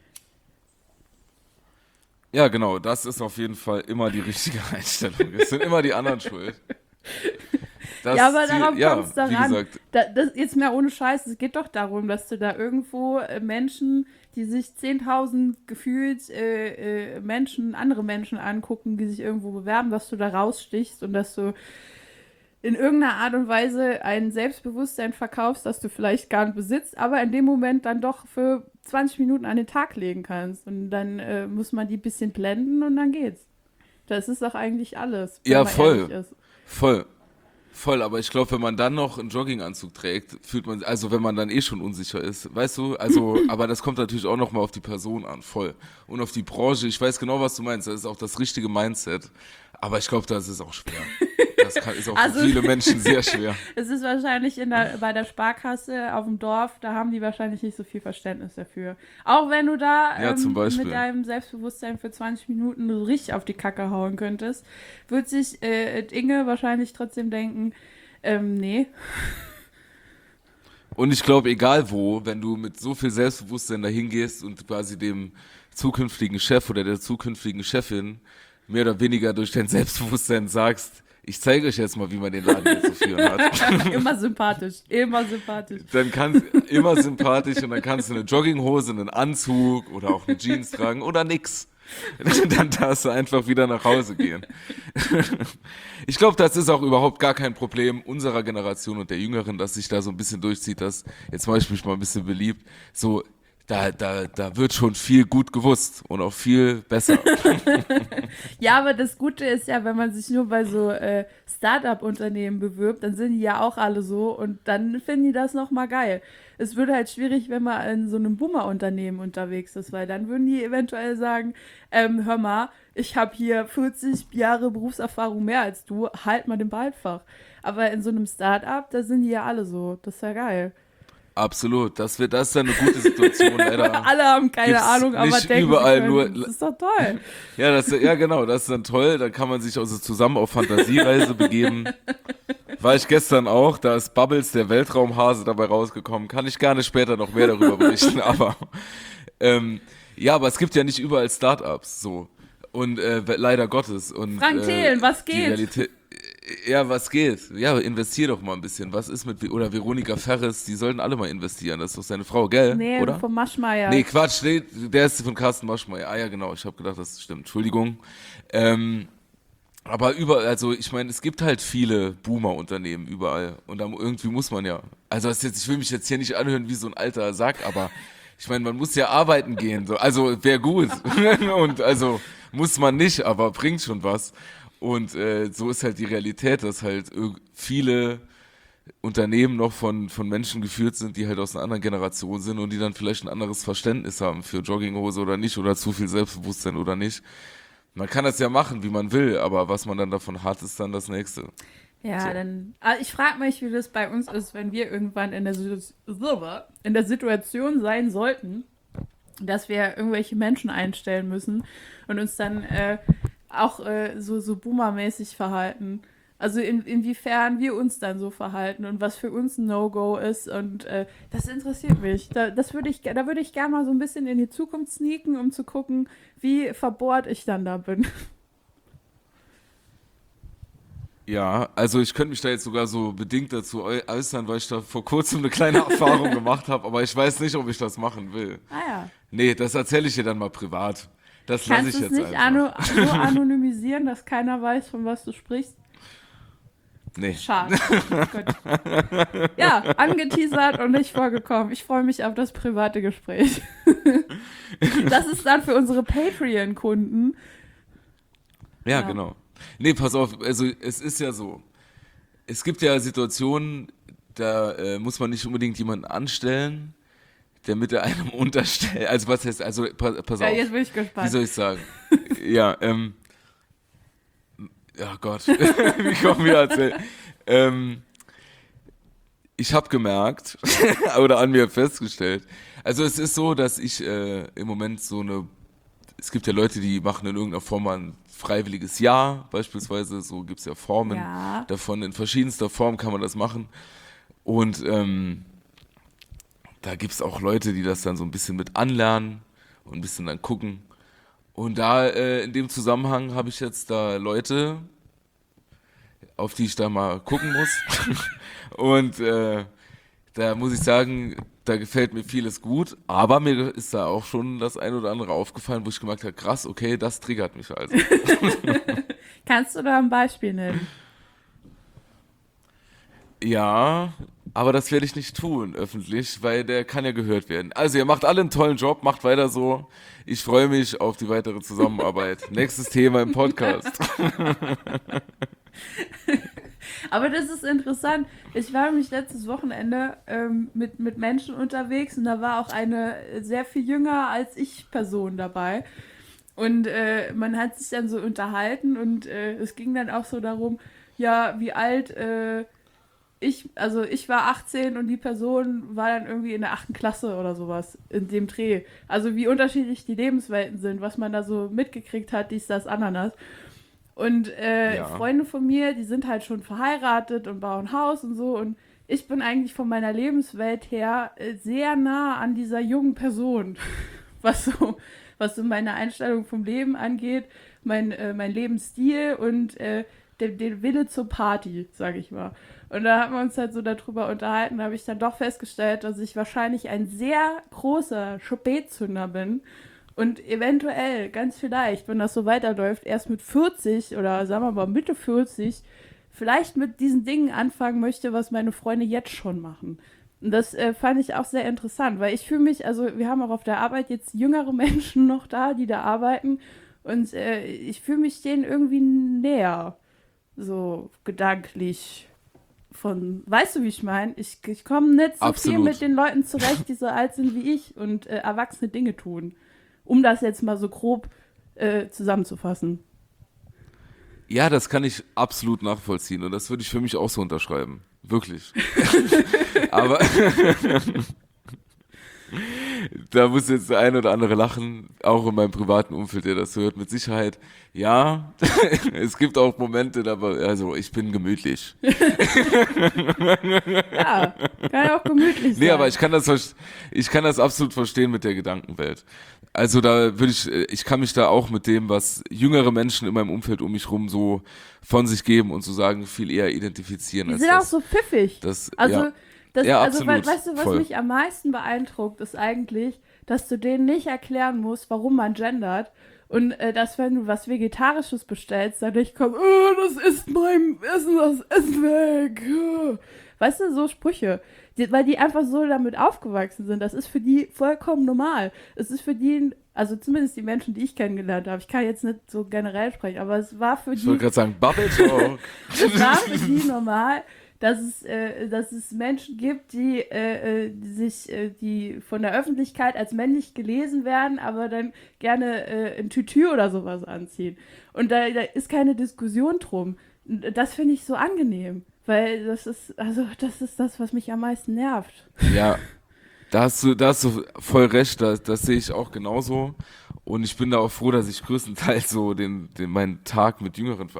Speaker 2: Ja, genau, das ist auf jeden Fall immer die richtige Einstellung. Es sind immer die anderen schuld.
Speaker 3: Ja, aber darauf kommt es daran. Das jetzt mal ohne Scheiß, es geht doch darum, dass du da irgendwo Menschen, die sich 10.000 gefühlt andere Menschen angucken, die sich irgendwo bewerben, dass du da rausstichst und dass du in irgendeiner Art und Weise ein Selbstbewusstsein verkaufst, das du vielleicht gar nicht besitzt, aber in dem Moment dann doch für 20 Minuten an den Tag legen kannst. Und dann muss man die ein bisschen blenden und dann geht's. Das ist doch eigentlich alles.
Speaker 2: Ja, voll. Voll, aber ich glaube, wenn man dann noch einen Jogginganzug trägt, fühlt man, also wenn man dann schon unsicher ist, weißt du, also, aber das kommt natürlich auch nochmal auf die Person an, voll. Und auf die Branche, ich weiß genau, was du meinst, das ist auch das richtige Mindset, aber ich glaube, das ist auch schwer. Das ist auch für viele Menschen sehr schwer.
Speaker 3: Es ist wahrscheinlich bei der Sparkasse auf dem Dorf, da haben die wahrscheinlich nicht so viel Verständnis dafür. Auch wenn du da mit deinem Selbstbewusstsein für 20 Minuten richtig auf die Kacke hauen könntest, wird sich Inge wahrscheinlich trotzdem denken, nee.
Speaker 2: Und ich glaube, egal wo, wenn du mit so viel Selbstbewusstsein dahin gehst und quasi dem zukünftigen Chef oder der zukünftigen Chefin mehr oder weniger durch dein Selbstbewusstsein sagst, ich zeige euch jetzt mal, wie man den Laden hier zu führen hat.
Speaker 3: Immer sympathisch.
Speaker 2: Immer sympathisch und dann kannst du eine Jogginghose, einen Anzug oder auch eine Jeans tragen oder nix. Dann darfst du einfach wieder nach Hause gehen. Ich glaube, das ist auch überhaupt gar kein Problem unserer Generation und der Jüngeren, dass sich da so ein bisschen durchzieht, dass, jetzt mache ich mich mal ein bisschen beliebt, so, da wird schon viel gut gewusst und auch viel besser.
Speaker 3: Ja, aber das Gute ist ja, wenn man sich nur bei so Start-up-Unternehmen bewirbt, dann sind die ja auch alle so und dann finden die das nochmal geil. Es wird halt schwierig, wenn man in so einem Boomer-Unternehmen unterwegs ist, weil dann würden die eventuell sagen, hör mal, ich habe hier 40 Jahre Berufserfahrung mehr als du, halt mal den Ballfach. Aber in so einem Start-up, da sind die ja alle so, das ist ja geil.
Speaker 2: Absolut, das ist dann eine gute Situation. Leider
Speaker 3: alle haben keine Ahnung, aber denken
Speaker 2: überall
Speaker 3: das ist doch toll.
Speaker 2: Ja, genau, das ist dann toll. Da kann man sich also zusammen auf Fantasiereise begeben. War ich gestern auch, da ist Bubbles, der Weltraumhase, dabei rausgekommen. Kann ich gerne später noch mehr darüber berichten, aber aber es gibt ja nicht überall Startups, so. Und leider Gottes. Und,
Speaker 3: Frank Thelen, was geht?
Speaker 2: Ja, was geht? Ja, investier doch mal ein bisschen. Was ist oder Veronika Ferres, die sollten alle mal investieren. Das ist doch seine Frau, gell?
Speaker 3: Nee,
Speaker 2: oder?
Speaker 3: Von Maschmeyer.
Speaker 2: Nee, Quatsch, der ist von Carsten Maschmeyer. Ah ja, genau, ich habe gedacht, das stimmt. Entschuldigung. Aber also ich meine, es gibt halt viele Boomer-Unternehmen überall. Und dann irgendwie muss man ja. Also ich will mich jetzt hier nicht anhören wie so ein alter Sack, aber ich meine, man muss ja arbeiten gehen. So. Also wäre gut. Und also muss man nicht, aber bringt schon was. Und so ist halt die Realität, dass halt viele Unternehmen noch von Menschen geführt sind, die halt aus einer anderen Generation sind und die dann vielleicht ein anderes Verständnis haben für Jogginghose oder nicht oder zu viel Selbstbewusstsein oder nicht. Man kann das ja machen, wie man will, aber was man dann davon hat, ist dann das Nächste.
Speaker 3: Ja, so. Dann. Also ich frage mich, wie das bei uns ist, wenn wir irgendwann in der Situation sein sollten, dass wir irgendwelche Menschen einstellen müssen und uns dann auch so boomermäßig verhalten. Also inwiefern wir uns dann so verhalten und was für uns ein No-Go ist und das interessiert mich. Da würde ich gerne mal so ein bisschen in die Zukunft sneaken, um zu gucken, wie verbohrt ich dann da bin.
Speaker 2: Ja, also ich könnte mich da jetzt sogar so bedingt dazu äußern, weil ich da vor kurzem eine kleine Erfahrung gemacht habe, aber ich weiß nicht, ob ich das machen will.
Speaker 3: Ah ja.
Speaker 2: Nee, das erzähle ich dir dann mal privat. Das lasse ich jetzt einfach.
Speaker 3: Kannst du es nicht so anonymisieren, dass keiner weiß, von was du sprichst?
Speaker 2: Nee.
Speaker 3: Schade. Gut. Ja, angeteasert und nicht vorgekommen. Ich freue mich auf das private Gespräch. Das ist dann für unsere Patreon-Kunden.
Speaker 2: Ja, genau. Nee, pass auf, also es ist ja so. Es gibt ja Situationen, da muss man nicht unbedingt jemanden anstellen, der mit einem unterstellt. Also was heißt, also pass auf.
Speaker 3: Jetzt bin ich gespannt.
Speaker 2: Wie soll ich sagen? Ja, ja Gott, wie kommen wir erzählen? Ich habe gemerkt oder an mir festgestellt, also es ist so, dass ich im Moment es gibt ja Leute, die machen in irgendeiner Form mal ein freiwilliges Jahr, beispielsweise, so gibt es ja Formen davon, in verschiedenster Form kann man das machen und da gibt es auch Leute, die das dann so ein bisschen mit anlernen und ein bisschen dann gucken und da in dem Zusammenhang habe ich jetzt da Leute, auf die ich da mal gucken muss und da muss ich sagen, da gefällt mir vieles gut, aber mir ist da auch schon das ein oder andere aufgefallen, wo ich gemerkt habe, krass, okay, das triggert mich also.
Speaker 3: Kannst du da ein Beispiel nennen?
Speaker 2: Ja, aber das werde ich nicht tun öffentlich, weil der kann ja gehört werden. Also ihr macht alle einen tollen Job, macht weiter so. Ich freue mich auf die weitere Zusammenarbeit. Nächstes Thema im Podcast.
Speaker 3: Aber das ist interessant. Ich war nämlich letztes Wochenende mit Menschen unterwegs und da war auch eine sehr viel jünger als ich Person dabei. Und man hat sich dann so unterhalten und es ging dann auch so darum, ja, wie alt ich war 18 und die Person war dann irgendwie in der 8. Klasse oder sowas in dem Dreh. Also wie unterschiedlich die Lebenswelten sind, was man da so mitgekriegt hat, dies, das, Ananas. Und Freunde von mir, die sind halt schon verheiratet und bauen Haus und so. Und ich bin eigentlich von meiner Lebenswelt her sehr nah an dieser jungen Person, was so meine Einstellung vom Leben angeht, mein Lebensstil und den Wille zur Party, sage ich mal. Und da haben wir uns halt so darüber unterhalten, da habe ich dann doch festgestellt, dass ich wahrscheinlich ein sehr großer Spätzünder bin. Und eventuell, ganz vielleicht, wenn das so weiterläuft, erst mit 40 oder sagen wir mal Mitte 40, vielleicht mit diesen Dingen anfangen möchte, was meine Freunde jetzt schon machen. Und das fand ich auch sehr interessant, weil ich fühle mich, also wir haben auch auf der Arbeit jetzt jüngere Menschen noch da, die da arbeiten und ich fühle mich denen irgendwie näher, so gedanklich weißt du, wie ich meine? Ich komme nicht so
Speaker 2: Absolut.
Speaker 3: viel mit den Leuten zurecht, die so alt sind wie ich und erwachsene Dinge tun. Um das jetzt mal so grob zusammenzufassen.
Speaker 2: Ja, das kann ich absolut nachvollziehen und das würde ich für mich auch so unterschreiben. Wirklich. Aber da muss jetzt der eine oder andere lachen, auch in meinem privaten Umfeld, der das hört, mit Sicherheit. Ja, es gibt auch Momente, aber also ich bin gemütlich.
Speaker 3: Ja, kann ja auch gemütlich sein.
Speaker 2: Nee, aber ich kann das absolut verstehen mit der Gedankenwelt. Also da ich kann mich da auch mit dem, was jüngere Menschen in meinem Umfeld um mich rum so von sich geben und so sagen, viel eher identifizieren.
Speaker 3: Die
Speaker 2: als
Speaker 3: sind
Speaker 2: das.
Speaker 3: auch so pfiffig.
Speaker 2: Absolut.
Speaker 3: Weißt du, was
Speaker 2: Voll.
Speaker 3: mich am meisten beeindruckt, ist eigentlich, dass du denen nicht erklären musst, warum man gendert. Und dass, wenn du was Vegetarisches bestellst, dann nicht kommt, das ist mein Essen, das Essen weg. Weißt du, so Sprüche. Weil die einfach so damit aufgewachsen sind. Das ist für die vollkommen normal. Es ist für die, also zumindest die Menschen, die ich kennengelernt habe. Ich kann jetzt nicht so generell sprechen, aber es war für die.
Speaker 2: Ich wollte gerade sagen, Bubble Talk.
Speaker 3: Es war für die normal, dass es Menschen gibt, die die von der Öffentlichkeit als männlich gelesen werden, aber dann gerne ein Tütü oder sowas anziehen. Und da ist keine Diskussion drum. Das finde ich so angenehm, weil das ist das, was mich am meisten nervt.
Speaker 2: Ja, da hast du voll recht, das sehe ich auch genauso. Und ich bin da auch froh, dass ich größtenteils so meinen Tag mit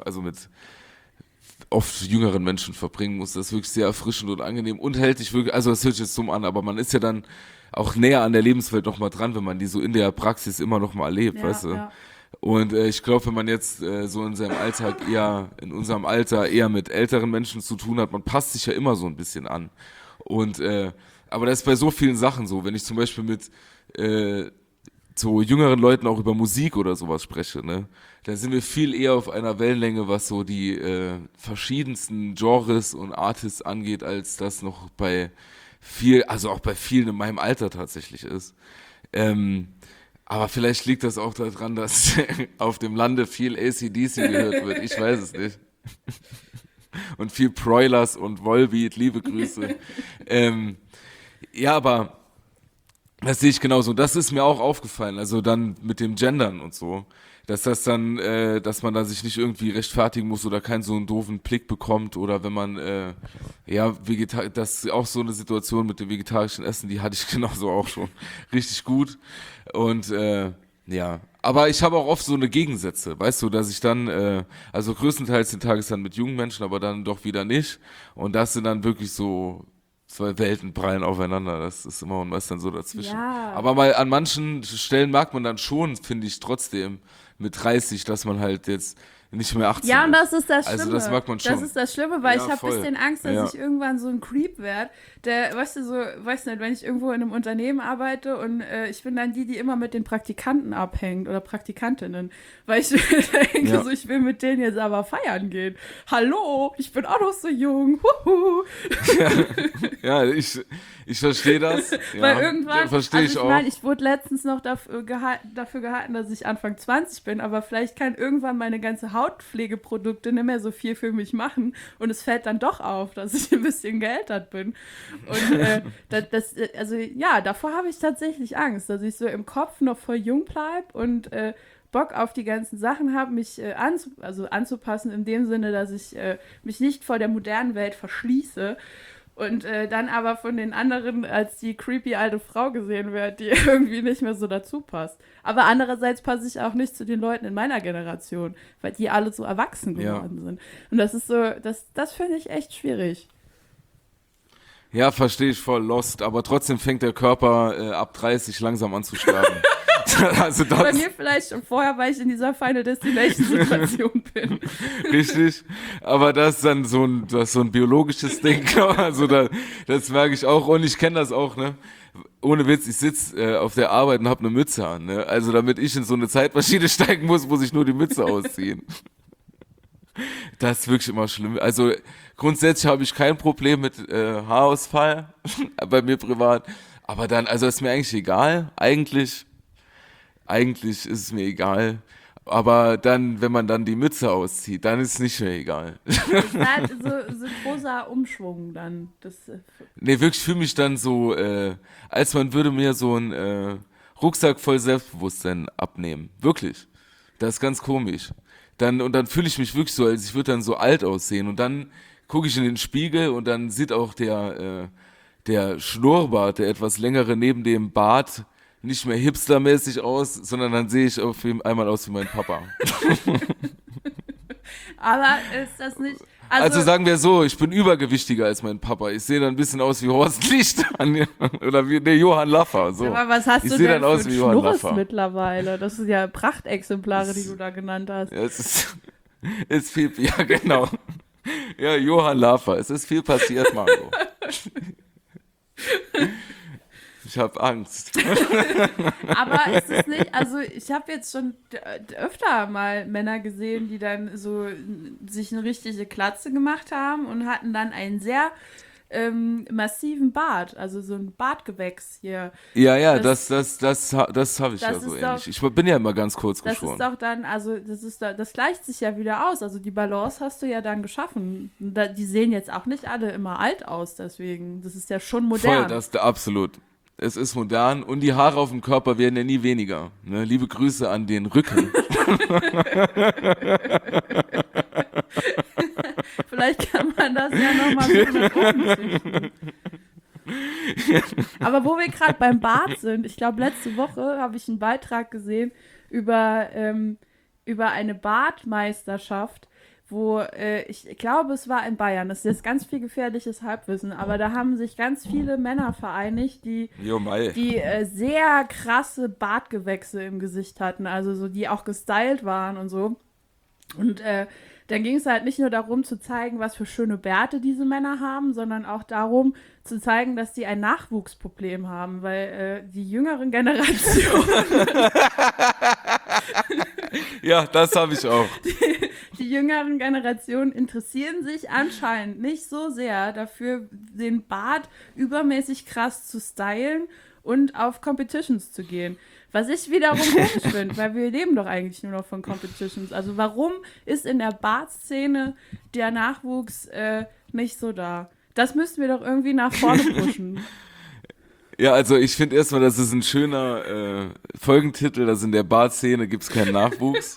Speaker 2: oft jüngeren Menschen verbringen muss. Das ist wirklich sehr erfrischend und angenehm und hält dich wirklich, also das hört sich jetzt dumm an, aber man ist ja dann auch näher an der Lebenswelt noch mal dran, wenn man die so in der Praxis immer noch mal erlebt,
Speaker 3: Ja,
Speaker 2: weißt du?
Speaker 3: ja.
Speaker 2: Und ich glaube, wenn man jetzt so in seinem Alltag in unserem Alter eher mit älteren Menschen zu tun hat, man passt sich ja immer so ein bisschen an. Und aber das ist bei so vielen Sachen so, wenn ich zum Beispiel mit so jüngeren Leuten auch über Musik oder sowas spreche, ne, dann sind wir viel eher auf einer Wellenlänge, was so die verschiedensten Genres und Artists angeht, als das noch bei vielen in meinem Alter tatsächlich ist. Aber vielleicht liegt das auch daran, dass auf dem Lande viel AC/DC gehört wird. Ich weiß es nicht. und viel Broilers und Volbeat, liebe Grüße. Ja, aber das sehe ich genauso. Das ist mir auch aufgefallen, also dann mit dem Gendern und so, dass das dann, dass man da sich nicht irgendwie rechtfertigen muss oder keinen so einen doofen Blick bekommt oder wenn man, das ist auch so eine Situation mit dem vegetarischen Essen, die hatte ich genauso auch schon richtig gut und ja, aber ich habe auch oft so eine Gegensätze, weißt du, dass ich dann, also größtenteils den Tag ist dann mit jungen Menschen, aber dann doch wieder nicht und das sind dann wirklich so zwei Welten prallen aufeinander, das ist immer und meist dann so dazwischen. Ja. Aber mal an manchen Stellen mag man dann schon, finde ich trotzdem, mit 30, dass man halt jetzt nicht mehr 18
Speaker 3: Ja, und das ist das Schlimme.
Speaker 2: Also das mag man schon.
Speaker 3: Das ist das Schlimme, weil
Speaker 2: ja,
Speaker 3: ich habe ein bisschen Angst, dass ich irgendwann so ein Creep werde, der, weißt du, so, weiß nicht, wenn ich irgendwo in einem Unternehmen arbeite und ich bin dann die immer mit den Praktikanten abhängt oder Praktikantinnen, weil ich denke, so, ich will mit denen jetzt aber feiern gehen. Hallo, ich bin auch noch so jung. Huhu.
Speaker 2: Ja, ich verstehe das.
Speaker 3: Weil irgendwann,
Speaker 2: verstehe ich
Speaker 3: meine, ich wurde letztens noch dafür gehalten, dass ich Anfang 20 bin, aber vielleicht kann irgendwann meine ganze Hautpflegeprodukte nicht mehr so viel für mich machen und es fällt dann doch auf, dass ich ein bisschen geältert bin. Und davor habe ich tatsächlich Angst, dass ich so im Kopf noch voll jung bleibe und Bock auf die ganzen Sachen habe, mich anzupassen in dem Sinne, dass ich mich nicht vor der modernen Welt verschließe und dann aber von den anderen als die creepy alte Frau gesehen wird, die irgendwie nicht mehr so dazu passt. Aber andererseits passe ich auch nicht zu den Leuten in meiner Generation, weil die alle so erwachsen geworden sind. Und das ist so, das finde ich echt schwierig.
Speaker 2: Ja, verstehe ich voll, lost, aber trotzdem fängt der Körper ab 30 langsam an zu sterben. Also das
Speaker 3: bei mir vielleicht schon vorher, weil ich in dieser Final Destination-Situation bin.
Speaker 2: Richtig, aber das ist dann so ein biologisches Ding, also das merke ich auch und ich kenne das auch, ne? Ohne Witz, ich sitze auf der Arbeit und habe eine Mütze an, ne? Also damit ich in so eine Zeitmaschine steigen muss ich nur die Mütze ausziehen. Das ist wirklich immer schlimm. Also grundsätzlich habe ich kein Problem mit Haarausfall, bei mir privat, aber dann, also ist mir eigentlich egal, eigentlich ist es mir egal, aber dann, wenn man dann die Mütze auszieht, dann ist es nicht mehr egal.
Speaker 3: Das ist halt so ein großer Umschwung dann.
Speaker 2: Nee, wirklich fühle mich dann so, als man würde mir so einen Rucksack voll Selbstbewusstsein abnehmen. Wirklich. Das ist ganz komisch. Und dann fühle ich mich wirklich so, als ich würde dann so alt aussehen und dann gucke ich in den Spiegel und dann sieht auch der Schnurrbart, der etwas längere neben dem Bart, nicht mehr hipstermäßig aus, sondern dann sehe ich einmal aus wie mein Papa.
Speaker 3: Aber ist das nicht...
Speaker 2: Also sagen wir so, ich bin übergewichtiger als mein Papa. Ich sehe dann ein bisschen aus wie Horst Lichtmann oder wie Johann Laffer. So.
Speaker 3: Aber was hast du denn
Speaker 2: für
Speaker 3: Schnurres mittlerweile? Das sind ja Prachtexemplare, die du da genannt hast.
Speaker 2: Ja, es ist viel, ja genau. Ja, Johann Laffer, es ist viel passiert, Marco. Ich habe Angst.
Speaker 3: Aber ist es nicht, also ich habe jetzt schon öfter mal Männer gesehen, die dann so sich eine richtige Glatze gemacht haben und hatten dann einen sehr massiven Bart, also so ein Bartgewächs hier.
Speaker 2: Ja, das habe ich ja so ähnlich. Ich bin ja immer ganz kurz geschoren.
Speaker 3: Das ist doch dann, also das gleicht sich ja wieder aus. Also die Balance hast du ja dann geschaffen. Die sehen jetzt auch nicht alle immer alt aus, deswegen. Das ist ja schon modern.
Speaker 2: Voll, absolut. Es ist modern und die Haare auf dem Körper werden ja nie weniger. Ne? Liebe Grüße an den Rücken.
Speaker 3: Vielleicht kann man das ja nochmal so nach oben züchten. Aber wo wir gerade beim Bart sind, ich glaube, letzte Woche habe ich einen Beitrag gesehen über eine Bartmeisterschaft, wo ich glaube, es war in Bayern. Das ist jetzt ganz viel gefährliches Halbwissen, aber da haben sich ganz viele Männer vereinigt, die sehr krasse Bartgewächse im Gesicht hatten, also so, die auch gestylt waren und so. Und dann ging es halt nicht nur darum zu zeigen, was für schöne Bärte diese Männer haben, sondern auch darum zu zeigen, dass die ein Nachwuchsproblem haben, weil die jüngeren Generationen
Speaker 2: ja, das habe ich auch.
Speaker 3: Die jüngeren Generationen interessieren sich anscheinend nicht so sehr dafür, den Bart übermäßig krass zu stylen und auf Competitions zu gehen. Was ich wiederum komisch finde, weil wir leben doch eigentlich nur noch von Competitions. Also warum ist in der Bartszene der Nachwuchs nicht so da? Das müssten wir doch irgendwie nach vorne pushen.
Speaker 2: Ja, also ich finde erstmal, das ist ein schöner Folgentitel, dass in der Bartszene gibt es keinen Nachwuchs.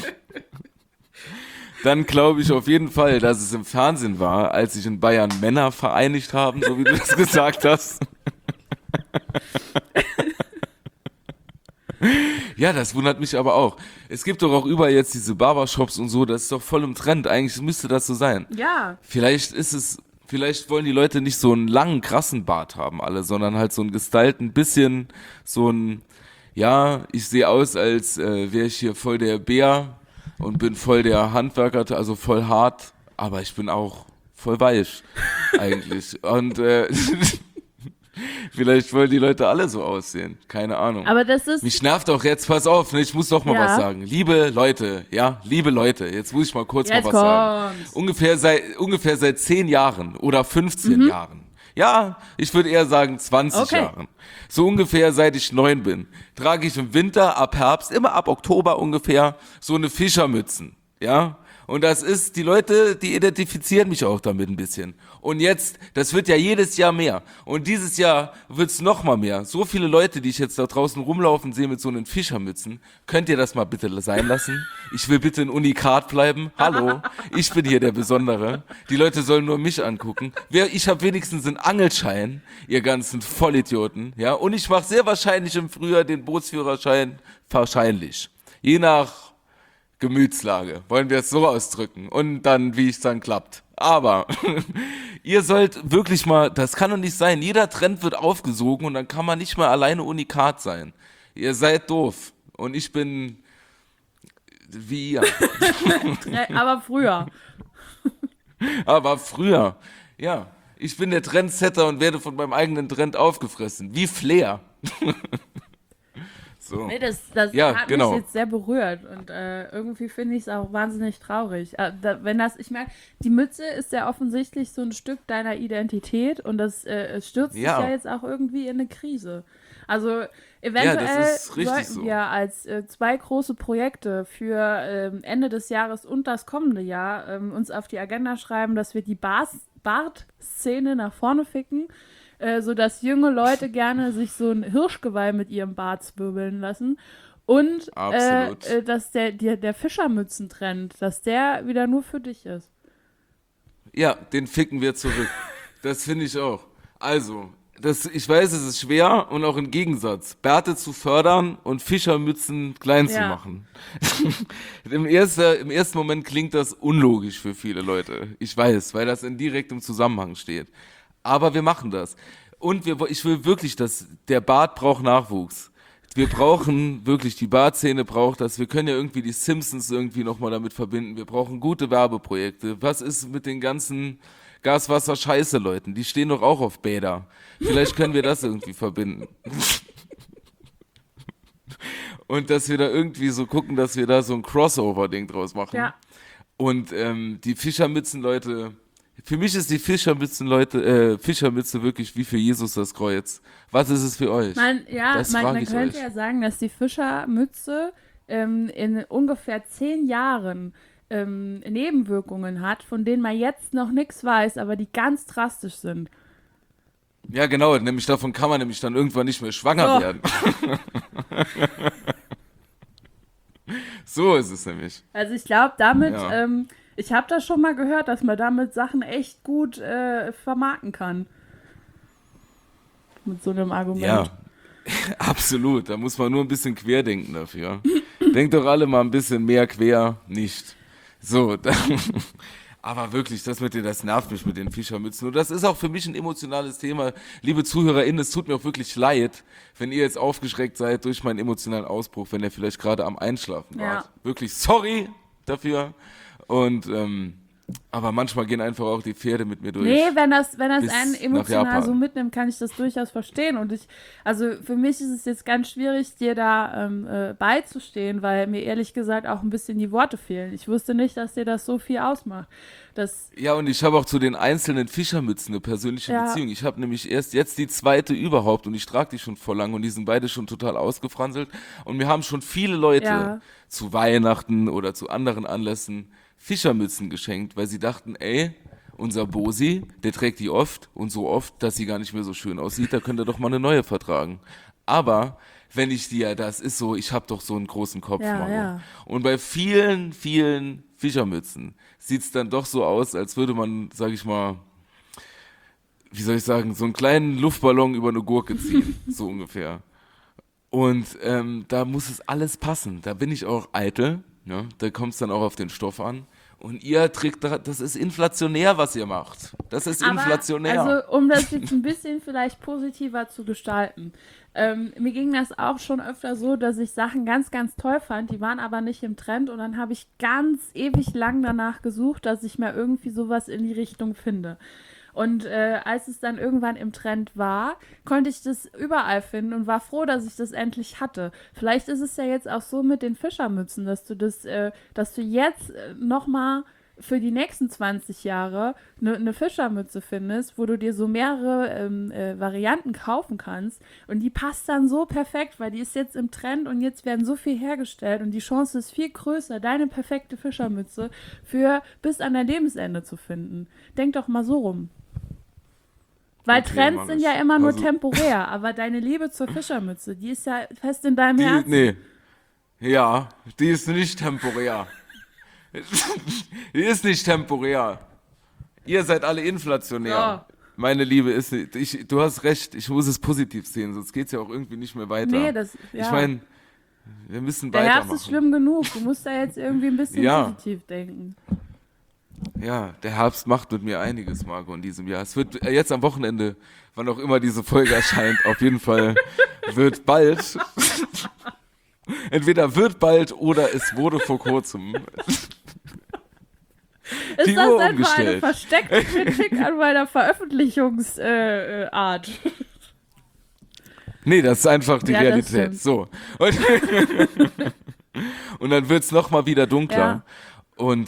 Speaker 2: Dann glaube ich auf jeden Fall, dass es im Fernsehen war, als sich in Bayern Männer vereinigt haben, so wie du das gesagt hast. Ja, das wundert mich aber auch. Es gibt doch auch überall jetzt diese Barbershops und so, das ist doch voll im Trend. Eigentlich müsste das so sein.
Speaker 3: Ja.
Speaker 2: Vielleicht wollen die Leute nicht so einen langen, krassen Bart haben alle, sondern halt so einen gestylten, bisschen so ein, ja, ich sehe aus, als wäre ich hier voll der Bär und bin voll der Handwerker, also voll hart, aber ich bin auch voll weich eigentlich. Und vielleicht wollen die Leute alle so aussehen. Keine Ahnung.
Speaker 3: Aber das ist...
Speaker 2: Mich nervt auch jetzt, pass auf, ne, ich muss doch mal was sagen. Liebe Leute, jetzt muss ich mal kurz mal was sagen. Ungefähr seit 10 Jahren oder 15 Jahren. Ja, ich würde eher sagen 20 Jahren. So ungefähr seit ich 9 bin, trage ich im Winter, ab Herbst, immer ab Oktober ungefähr, so eine Fischermützen. Ja? Und das ist, die Leute, die identifizieren mich auch damit ein bisschen. Und jetzt, das wird ja jedes Jahr mehr. Und dieses Jahr wird's noch mal mehr. So viele Leute, die ich jetzt da draußen rumlaufen sehe mit so einen Fischermützen. Könnt ihr das mal bitte sein lassen? Ich will bitte ein Unikat bleiben. Hallo, ich bin hier der Besondere. Die Leute sollen nur mich angucken. Ich habe wenigstens einen Angelschein, ihr ganzen Vollidioten. Ja? Und ich mache sehr wahrscheinlich im Frühjahr den Bootsführerschein. Wahrscheinlich. Je nach Gemütslage, wollen wir es so ausdrücken und dann, wie es dann klappt. Aber ihr sollt wirklich mal, das kann doch nicht sein, jeder Trend wird aufgesogen und dann kann man nicht mehr alleine Unikat sein. Ihr seid doof und ich bin wie ihr.
Speaker 3: Aber früher.
Speaker 2: Aber früher, ja. Ich bin der Trendsetter und werde von meinem eigenen Trend aufgefressen. Wie Flair. So.
Speaker 3: Nee, das
Speaker 2: ja,
Speaker 3: hat
Speaker 2: genau.
Speaker 3: mich jetzt sehr berührt und irgendwie finde ich es auch wahnsinnig traurig. Ich merke, die Mütze ist ja offensichtlich so ein Stück deiner Identität und das stürzt dich ja jetzt auch irgendwie in eine Krise. Also eventuell sollten wir als 2 große Projekte für Ende des Jahres und das kommende Jahr uns auf die Agenda schreiben, dass wir die Bart-Szene nach vorne ficken, sodass junge Leute gerne sich so ein Hirschgeweih mit ihrem Bart zwirbeln lassen. Und dass der Fischermützentrend, dass der wieder nur für dich ist.
Speaker 2: Ja, den ficken wir zurück. Das finde ich auch. Also, ich weiß, es ist schwer und auch im Gegensatz, Bärte zu fördern und Fischermützen klein zu machen. Im ersten Moment klingt das unlogisch für viele Leute. Ich weiß, weil das in direktem Zusammenhang steht. Aber wir machen das. Und ich will wirklich, der Bart braucht Nachwuchs. Wir brauchen wirklich, die Bartszene braucht das. Wir können ja irgendwie die Simpsons irgendwie nochmal damit verbinden. Wir brauchen gute Werbeprojekte. Was ist mit den ganzen Gaswasser-Scheiße-Leuten? Die stehen doch auch auf Bäder. Vielleicht können wir das irgendwie verbinden. Und dass wir da irgendwie so gucken, dass wir da so ein Crossover-Ding draus machen. Ja. Und die Fischermützen-Leute... Für mich ist die Fischermütze wirklich wie für Jesus das Kreuz. Was ist es für euch?
Speaker 3: Man könnte ja sagen, dass die Fischermütze in ungefähr 10 Jahren Nebenwirkungen hat, von denen man jetzt noch nichts weiß, aber die ganz drastisch sind.
Speaker 2: Ja, genau, nämlich davon kann man nämlich dann irgendwann nicht mehr schwanger werden. So ist es nämlich.
Speaker 3: Also ich glaube, damit... Ja. Ich habe das schon mal gehört, dass man damit Sachen echt gut vermarkten kann. Mit so einem Argument.
Speaker 2: Ja, absolut. Da muss man nur ein bisschen querdenken dafür. Denkt doch alle mal ein bisschen mehr quer, nicht. So, aber wirklich, das nervt mich mit den Fischermützen. Und das ist auch für mich ein emotionales Thema. Liebe ZuhörerInnen, es tut mir auch wirklich leid, wenn ihr jetzt aufgeschreckt seid durch meinen emotionalen Ausbruch, wenn ihr vielleicht gerade am Einschlafen wart. Wirklich sorry dafür. Und Aber manchmal gehen einfach auch die Pferde mit mir durch.
Speaker 3: Nee, wenn das
Speaker 2: bis
Speaker 3: einen
Speaker 2: nach
Speaker 3: emotional
Speaker 2: Japan.
Speaker 3: so mitnimmt, kann ich das durchaus verstehen. Und also für mich ist es jetzt ganz schwierig, dir da beizustehen, weil mir ehrlich gesagt auch ein bisschen die Worte fehlen. Ich wusste nicht, dass dir das so viel ausmacht.
Speaker 2: Ja, und ich habe auch zu den einzelnen Fischermützen eine persönliche Beziehung. Ich habe nämlich erst jetzt die zweite überhaupt und ich trage die schon voll lang und die sind beide schon total ausgefranselt. Und mir haben schon viele Leute zu Weihnachten oder zu anderen Anlässen Fischermützen geschenkt, weil sie dachten, ey, unser Bosi, der trägt die oft und so oft, dass sie gar nicht mehr so schön aussieht, da könnt ihr doch mal eine neue vertragen. Aber wenn ich dir, das ist so, ich habe doch so einen großen Kopf, Margot.
Speaker 3: Ja.
Speaker 2: Und bei vielen, vielen Fischermützen sieht es dann doch so aus, als würde man, sag ich mal, wie soll ich sagen, so einen kleinen Luftballon über eine Gurke ziehen, so ungefähr. Und da muss es alles passen. Da bin ich auch eitel, ja? Da kommt es dann auch auf den Stoff an. Und ihr trägt, das ist inflationär, was ihr macht. Das ist inflationär.
Speaker 3: Also um das jetzt ein bisschen vielleicht positiver zu gestalten. Mir ging das auch schon öfter so, dass ich Sachen ganz, ganz toll fand, die waren aber nicht im Trend und dann habe ich ganz ewig lang danach gesucht, dass ich mal irgendwie sowas in die Richtung finde. Und als es dann irgendwann im Trend war, konnte ich das überall finden und war froh, dass ich das endlich hatte. Vielleicht ist es ja jetzt auch so mit den Fischermützen, dass du jetzt nochmal für die nächsten 20 Jahre eine Fischermütze findest, wo du dir so mehrere Varianten kaufen kannst und die passt dann so perfekt, weil die ist jetzt im Trend und jetzt werden so viel hergestellt und die Chance ist viel größer, deine perfekte Fischermütze für bis an dein Lebensende zu finden. Denk doch mal so rum. Weil
Speaker 2: Okay,
Speaker 3: Trends sind ja immer nur
Speaker 2: also
Speaker 3: temporär, aber deine Liebe zur Fischermütze, die ist ja fest in deinem Herzen.
Speaker 2: Nee. Ja, die ist nicht temporär. Die ist nicht temporär. Ihr seid alle inflationär.
Speaker 3: So.
Speaker 2: Meine Liebe ist nicht. Du hast recht, ich muss es positiv sehen, sonst geht es ja auch irgendwie nicht mehr weiter.
Speaker 3: Nee,
Speaker 2: Ich meine, wir müssen
Speaker 3: der
Speaker 2: weitermachen.
Speaker 3: Herbst ist schlimm genug. Du musst da jetzt irgendwie ein bisschen positiv denken.
Speaker 2: Ja, der Herbst macht mit mir einiges, Margot, in diesem Jahr. Es wird jetzt am Wochenende, wann auch immer diese Folge erscheint, auf jeden Fall wird bald, entweder wird bald oder es wurde vor kurzem
Speaker 3: Ist
Speaker 2: die
Speaker 3: das
Speaker 2: Uhr
Speaker 3: einfach eine
Speaker 2: umgestellt.
Speaker 3: versteckte Kritik an meiner Veröffentlichungsart?
Speaker 2: Nee, das ist einfach die
Speaker 3: Ja, das
Speaker 2: Realität.
Speaker 3: stimmt.
Speaker 2: So. Und dann wird es nochmal wieder dunkler.
Speaker 3: Ja.
Speaker 2: Und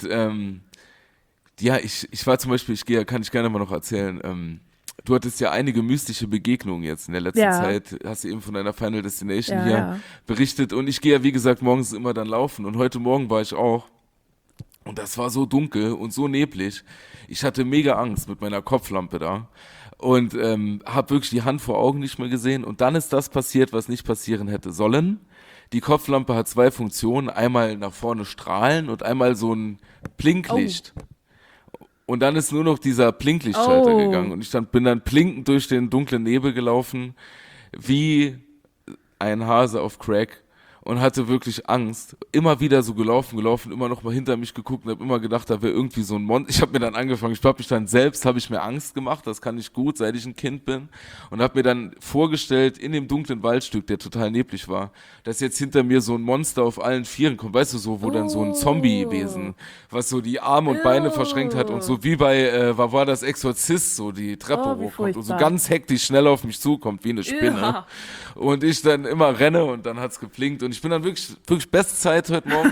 Speaker 2: ich war zum Beispiel, kann ich gerne mal noch erzählen, du hattest ja einige mystische Begegnungen jetzt in der letzten Zeit. Hast du eben von deiner Final Destination hier berichtet. Und ich gehe ja, wie gesagt, morgens immer dann laufen. Und heute Morgen war ich auch. Und das war so dunkel und so neblig. Ich hatte mega Angst mit meiner Kopflampe da. Und habe wirklich die Hand vor Augen nicht mehr gesehen. Und dann ist das passiert, was nicht passieren hätte sollen. Die Kopflampe hat 2 Funktionen. Einmal nach vorne strahlen und einmal so ein Blinklicht. Und dann ist nur noch dieser Blinklichtschalter gegangen. Und ich bin dann blinkend durch den dunklen Nebel gelaufen, wie ein Hase auf Crack. Und hatte wirklich Angst. Immer wieder so gelaufen, immer noch mal hinter mich geguckt und habe immer gedacht, da wäre irgendwie so ein Monster. Ich habe mir dann angefangen, habe ich mir Angst gemacht, das kann ich gut, seit ich ein Kind bin. Und habe mir dann vorgestellt, in dem dunklen Waldstück, der total neblig war, dass jetzt hinter mir so ein Monster auf allen Vieren kommt. Weißt du, so, wo dann so ein Zombie-Wesen, was so die Arme und Beine verschränkt hat und so wie bei, war das Exorzist, so die Treppe hochkommt und so ganz hektisch schnell auf mich zukommt, wie eine Spinne. Und ich dann immer renne und dann hat's geblinkt und ich bin dann wirklich beste Zeit heute Morgen.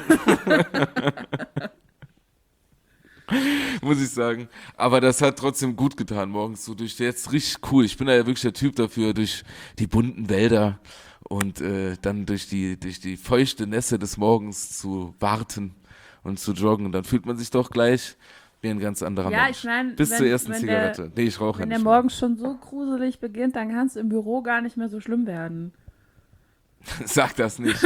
Speaker 2: Muss ich sagen. Aber das hat trotzdem gut getan morgens. So jetzt richtig cool. Ich bin da ja wirklich der Typ dafür, durch die bunten Wälder und dann durch die feuchte Nässe des Morgens zu warten und zu joggen. Und dann fühlt man sich doch gleich wie ein ganz anderer Mensch.
Speaker 3: Ich meine,
Speaker 2: bis zur ersten Zigarette. Nee, ich rauche ja
Speaker 3: wenn
Speaker 2: nicht
Speaker 3: der
Speaker 2: mehr.
Speaker 3: Morgen schon so gruselig beginnt, dann kann es im Büro gar nicht mehr so schlimm werden.
Speaker 2: Sag das nicht.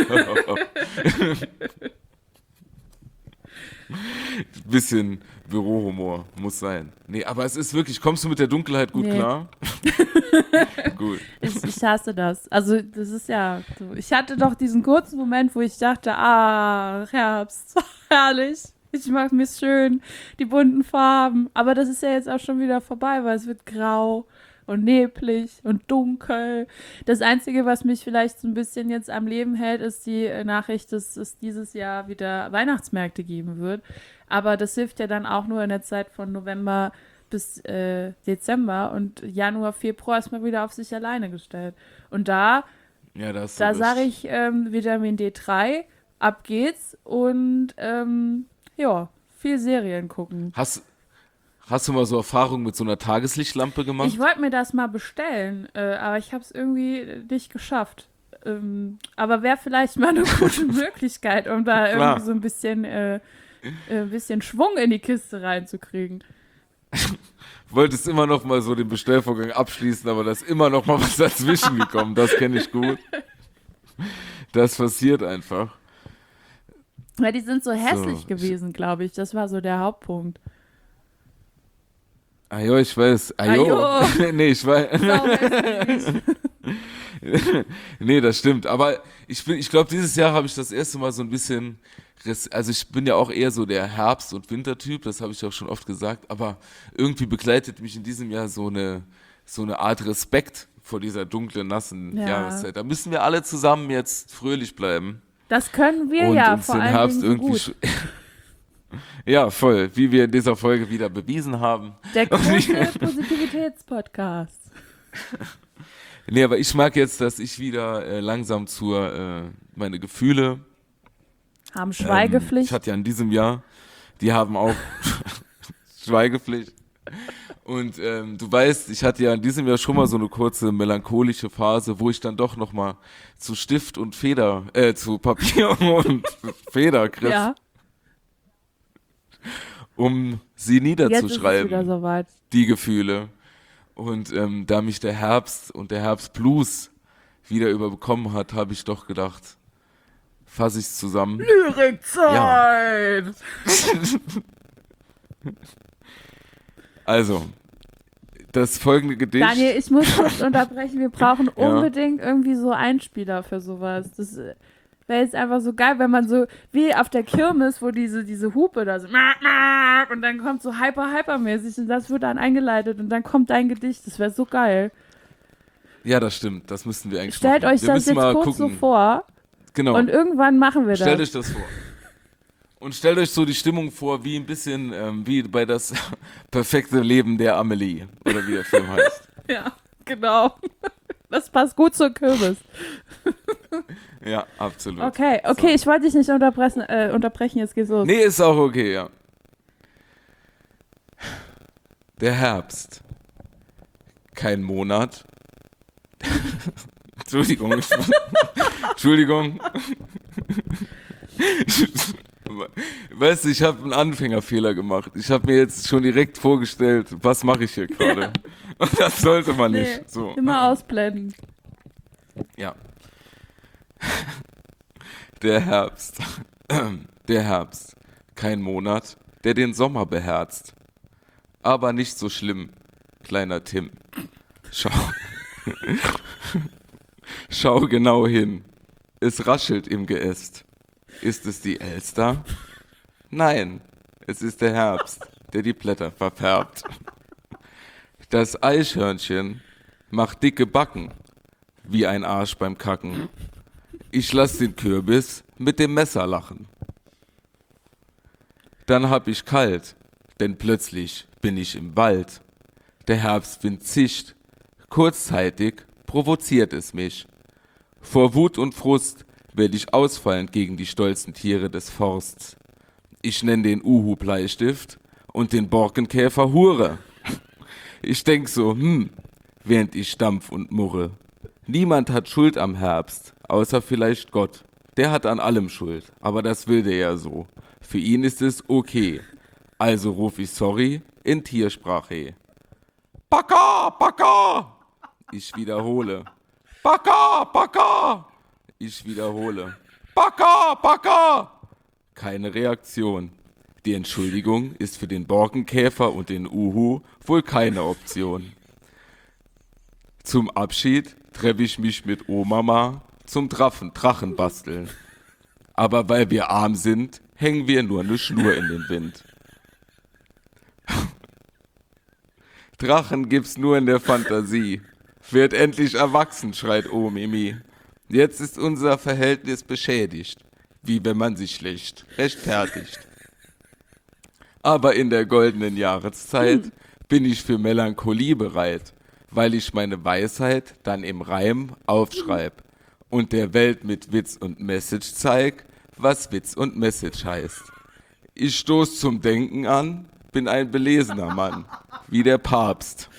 Speaker 2: Bisschen Bürohumor muss sein. Nee, aber es ist wirklich, kommst du mit der Dunkelheit gut klar? Gut.
Speaker 3: Ich hasse das. Also das ist ja so. Ich hatte doch diesen kurzen Moment, wo ich dachte, Herbst, herrlich. Ich mache mir schön, die bunten Farben. Aber das ist ja jetzt auch schon wieder vorbei, weil es wird grau und neblig und dunkel. Das Einzige, was mich vielleicht so ein bisschen jetzt am Leben hält, ist die Nachricht, dass es dieses Jahr wieder Weihnachtsmärkte geben wird. Aber das hilft ja dann auch nur in der Zeit von November bis Dezember und Januar, Februar ist man wieder auf sich alleine gestellt. Und da sage ich Vitamin D3, ab geht's und viel Serien gucken.
Speaker 2: Hast du mal so Erfahrung mit so einer Tageslichtlampe gemacht?
Speaker 3: Ich wollte mir das mal bestellen, aber ich habe es irgendwie nicht geschafft. Aber wäre vielleicht mal eine gute Möglichkeit, um da irgendwie so ein bisschen Schwung in die Kiste reinzukriegen.
Speaker 2: Wolltest immer noch mal so den Bestellvorgang abschließen, aber da ist immer noch mal was dazwischen gekommen. Das kenne ich gut. Das passiert einfach.
Speaker 3: Ja, die sind so hässlich gewesen, glaube ich. Das war so der Hauptpunkt.
Speaker 2: Ajo, ich weiß. Ajo. Nee, ich weiß. Nee, das stimmt. Aber ich glaube, dieses Jahr habe ich das erste Mal so ein bisschen, also ich bin ja auch eher so der Herbst- und Wintertyp, das habe ich auch schon oft gesagt, aber irgendwie begleitet mich in diesem Jahr so eine Art Respekt vor dieser dunklen, nassen Jahreszeit. Da müssen wir alle zusammen jetzt fröhlich bleiben.
Speaker 3: Das können wir
Speaker 2: und
Speaker 3: ja
Speaker 2: uns
Speaker 3: vor
Speaker 2: den
Speaker 3: allem
Speaker 2: Herbst irgendwie
Speaker 3: gut.
Speaker 2: Ja, voll, wie wir in dieser Folge wieder bewiesen haben.
Speaker 3: Der große Positivitätspodcast.
Speaker 2: Nee, aber ich mag jetzt, dass ich wieder langsam meine Gefühle
Speaker 3: haben Schweigepflicht.
Speaker 2: Ich hatte ja in diesem Jahr, die haben auch Schweigepflicht. Und du weißt, ich hatte ja in diesem Jahr schon mal so eine kurze melancholische Phase, wo ich dann doch noch mal zu Stift und Feder, zu Papier und Feder griff. Ja. Um sie niederzuschreiben,
Speaker 3: jetzt ist es wieder soweit.
Speaker 2: Die Gefühle. Und da mich der Herbst und der Herbstblues wieder überbekommen hat, habe ich doch gedacht, fasse ich es zusammen.
Speaker 3: Lyrikzeit! Ja.
Speaker 2: Also, das folgende Gedicht.
Speaker 3: Daniel, ich muss kurz unterbrechen. Wir brauchen unbedingt irgendwie so Einspieler für sowas. Das wäre jetzt einfach so geil, wenn man so, wie auf der Kirmes, wo diese Hupe da so und dann kommt so hypermäßig und das wird dann eingeleitet und dann kommt dein Gedicht. Das wäre so geil.
Speaker 2: Ja, das stimmt. Das müssten wir eigentlich
Speaker 3: Stellt
Speaker 2: machen.
Speaker 3: euch das jetzt kurz so vor.
Speaker 2: Genau.
Speaker 3: Und irgendwann machen wir das.
Speaker 2: Stellt euch das vor. Und stellt euch so die Stimmung vor, wie ein bisschen wie bei das perfekte Leben der Amelie. Oder wie der Film heißt.
Speaker 3: Ja, genau. Das passt gut zur Kürbis.
Speaker 2: Ja, absolut.
Speaker 3: Okay, so. Ich wollte dich nicht unterbrechen, jetzt geht's los.
Speaker 2: Nee, ist auch okay, ja. Der Herbst. Kein Monat. Entschuldigung. Weißt du, ich habe einen Anfängerfehler gemacht. Ich habe mir jetzt schon direkt vorgestellt, was mache ich hier gerade. Ja. Und das sollte man nicht. So.
Speaker 3: Immer ausblenden.
Speaker 2: Ja. Der Herbst. Der Herbst. Kein Monat, der den Sommer beherzt. Aber nicht so schlimm, kleiner Tim. Schau genau hin. Es raschelt im Geäst. Ist es die Elster? Nein, es ist der Herbst, der die Blätter verfärbt. Das Eichhörnchen macht dicke Backen, wie ein Arsch beim Kacken. Ich lass den Kürbis mit dem Messer lachen. Dann hab ich kalt, denn plötzlich bin ich im Wald. Der Herbstwind zischt, kurzzeitig provoziert es mich. Vor Wut und Frust werd ich ausfallend gegen die stolzen Tiere des Forsts. Ich nenn den Uhu Bleistift und den Borkenkäfer Hure. Ich denk so, während ich stampf und murre. Niemand hat Schuld am Herbst, außer vielleicht Gott. Der hat an allem Schuld, aber das will der ja so. Für ihn ist es okay. Also ruf ich sorry in Tiersprache. Baka, Baka! Ich wiederhole. Baka, Baka! Ich wiederhole. Baka, Baka! Keine Reaktion. Die Entschuldigung ist für den Borkenkäfer und den Uhu wohl keine Option. Zum Abschied treffe ich mich mit Oma zum Drachen basteln. Aber weil wir arm sind, hängen wir nur eine Schnur in den Wind. Drachen gibt's nur in der Fantasie. Wird endlich erwachsen, schreit Omimi. Jetzt ist unser Verhältnis beschädigt, wie wenn man sich schlecht rechtfertigt. Aber in der goldenen Jahreszeit bin ich für Melancholie bereit, weil ich meine Weisheit dann im Reim aufschreib und der Welt mit Witz und Message zeig, was Witz und Message heißt. Ich stoß zum Denken an, bin ein belesener Mann, wie der Papst.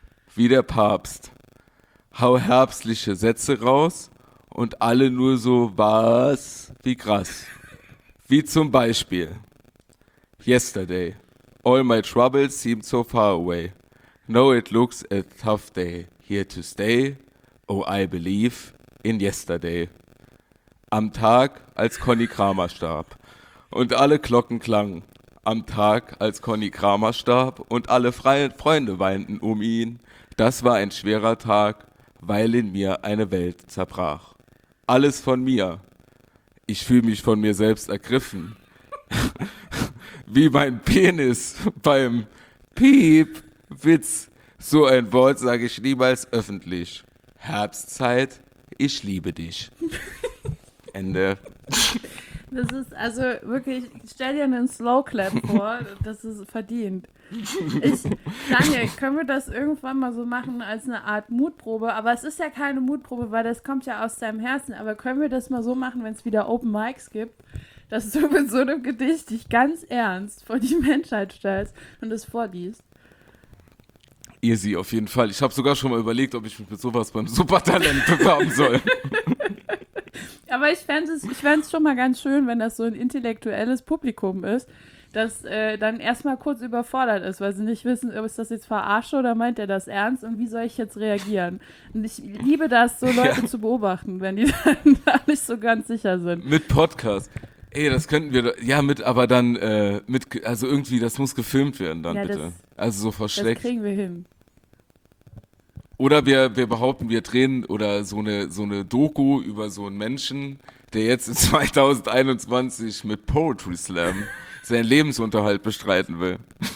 Speaker 2: Hau herbstliche Sätze raus und alle nur so was wie krass. Wie zum Beispiel Yesterday, all my troubles seemed so far away. No, it looks a tough day, here to stay. Oh, I believe in yesterday. Am Tag, als Conny Kramer starb und alle Glocken klangen. Am Tag, als Conny Kramer starb und alle Freunde weinten um ihn. Das war ein schwerer Tag, weil in mir eine Welt zerbrach. Alles von mir. Ich fühle mich von mir selbst ergriffen. Wie mein Penis beim Piep-Witz. So ein Wort sage ich niemals öffentlich. Herbstzeit, ich liebe dich. Ende.
Speaker 3: Das ist also wirklich, stell dir einen Slow Clap vor, das ist verdient. Daniel, können wir das irgendwann mal so machen als eine Art Mutprobe? Aber es ist ja keine Mutprobe, weil das kommt ja aus deinem Herzen. Aber können wir das mal so machen, wenn es wieder Open Mics gibt, dass du mit so einem Gedicht dich ganz ernst vor die Menschheit stellst und es vorliest?
Speaker 2: Easy, auf jeden Fall. Ich habe sogar schon mal überlegt, ob ich mich mit sowas beim Supertalent bewerben soll.
Speaker 3: Aber ich fände es schon mal ganz schön, wenn das so ein intellektuelles Publikum ist, das dann erstmal kurz überfordert ist, weil sie nicht wissen, ist das jetzt verarsche oder meint er das ernst und wie soll ich jetzt reagieren? Und ich liebe das, so Leute zu beobachten, wenn die dann da nicht so ganz sicher sind.
Speaker 2: Mit Podcast. Ey, das könnten wir, aber dann also irgendwie, das muss gefilmt werden dann, ja, bitte. Also so verschleckt.
Speaker 3: Das kriegen wir hin.
Speaker 2: Oder wir behaupten, wir drehen oder so eine Doku über so einen Menschen, der jetzt in 2021 mit Poetry Slam seinen Lebensunterhalt bestreiten will.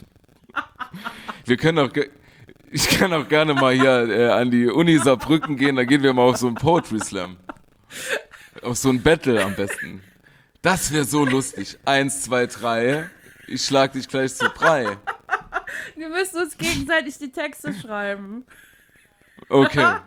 Speaker 2: Ich kann auch gerne mal hier an die Uni Saarbrücken gehen, da gehen wir mal auf so einen Poetry Slam. Auf so ein Battle am besten. Das wäre so lustig. 1, 2, 3, ich schlag dich gleich zu Brei.
Speaker 3: Wir müssen uns gegenseitig die Texte schreiben.
Speaker 2: Okay.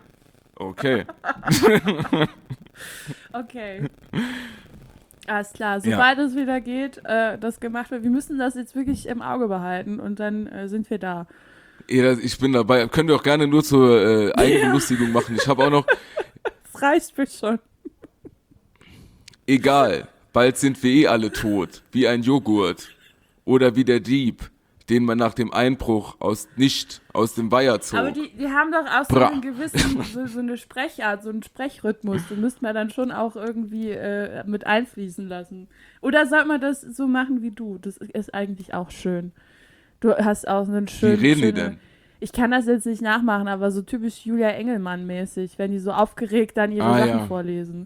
Speaker 3: Okay. Alles klar, sobald es wieder geht, das gemacht wird. Wir müssen das jetzt wirklich im Auge behalten und dann sind wir da.
Speaker 2: Ich bin dabei. Könnt ihr auch gerne nur zur Eigenbelustigung machen. Ich habe auch noch...
Speaker 3: Das reicht mir schon.
Speaker 2: Egal, bald sind wir alle tot, wie ein Joghurt. Oder wie der Dieb, den man nach dem Einbruch nicht aus dem Weiher zog.
Speaker 3: Aber die haben doch auch so einen gewissen, so eine Sprechart, so einen Sprechrhythmus. Den müsste man dann schon auch irgendwie mit einfließen lassen. Oder sollte man das so machen wie du? Das ist eigentlich auch schön. Du hast auch so einen schönen...
Speaker 2: Wie reden die denn?
Speaker 3: Ich kann das jetzt nicht nachmachen, aber so typisch Julia Engelmann-mäßig, wenn die so aufgeregt dann ihre Sachen vorlesen.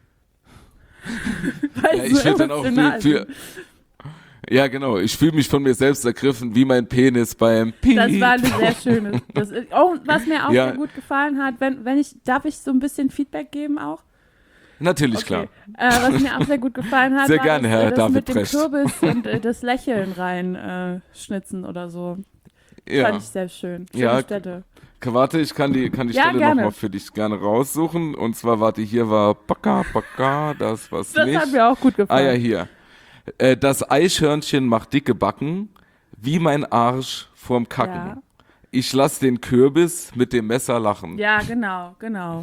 Speaker 2: Ja, ich will dann auch für ja, genau. Ich fühle mich von mir selbst ergriffen, wie mein Penis beim Piep.
Speaker 3: Das war eine sehr schöne. Was mir auch sehr gut gefallen hat, darf ich so ein bisschen Feedback geben auch?
Speaker 2: Natürlich, klar.
Speaker 3: Was mir auch sehr gut gefallen hat,
Speaker 2: sehr
Speaker 3: war
Speaker 2: gerne, Herr
Speaker 3: das
Speaker 2: David
Speaker 3: mit dem
Speaker 2: Precht.
Speaker 3: Kürbis und das Lächeln reinschnitzen oder so.
Speaker 2: Ja.
Speaker 3: Fand ich sehr schön. Schöne Stätte.
Speaker 2: Warte, ich kann die Stelle nochmal für dich gerne raussuchen. Und zwar, hier war Baka, das was
Speaker 3: das
Speaker 2: nicht.
Speaker 3: Das hat mir auch gut gefallen.
Speaker 2: Ah ja, hier. Das Eichhörnchen macht dicke Backen, wie mein Arsch vorm Kacken. Ja. Ich lass den Kürbis mit dem Messer lachen.
Speaker 3: Ja, genau.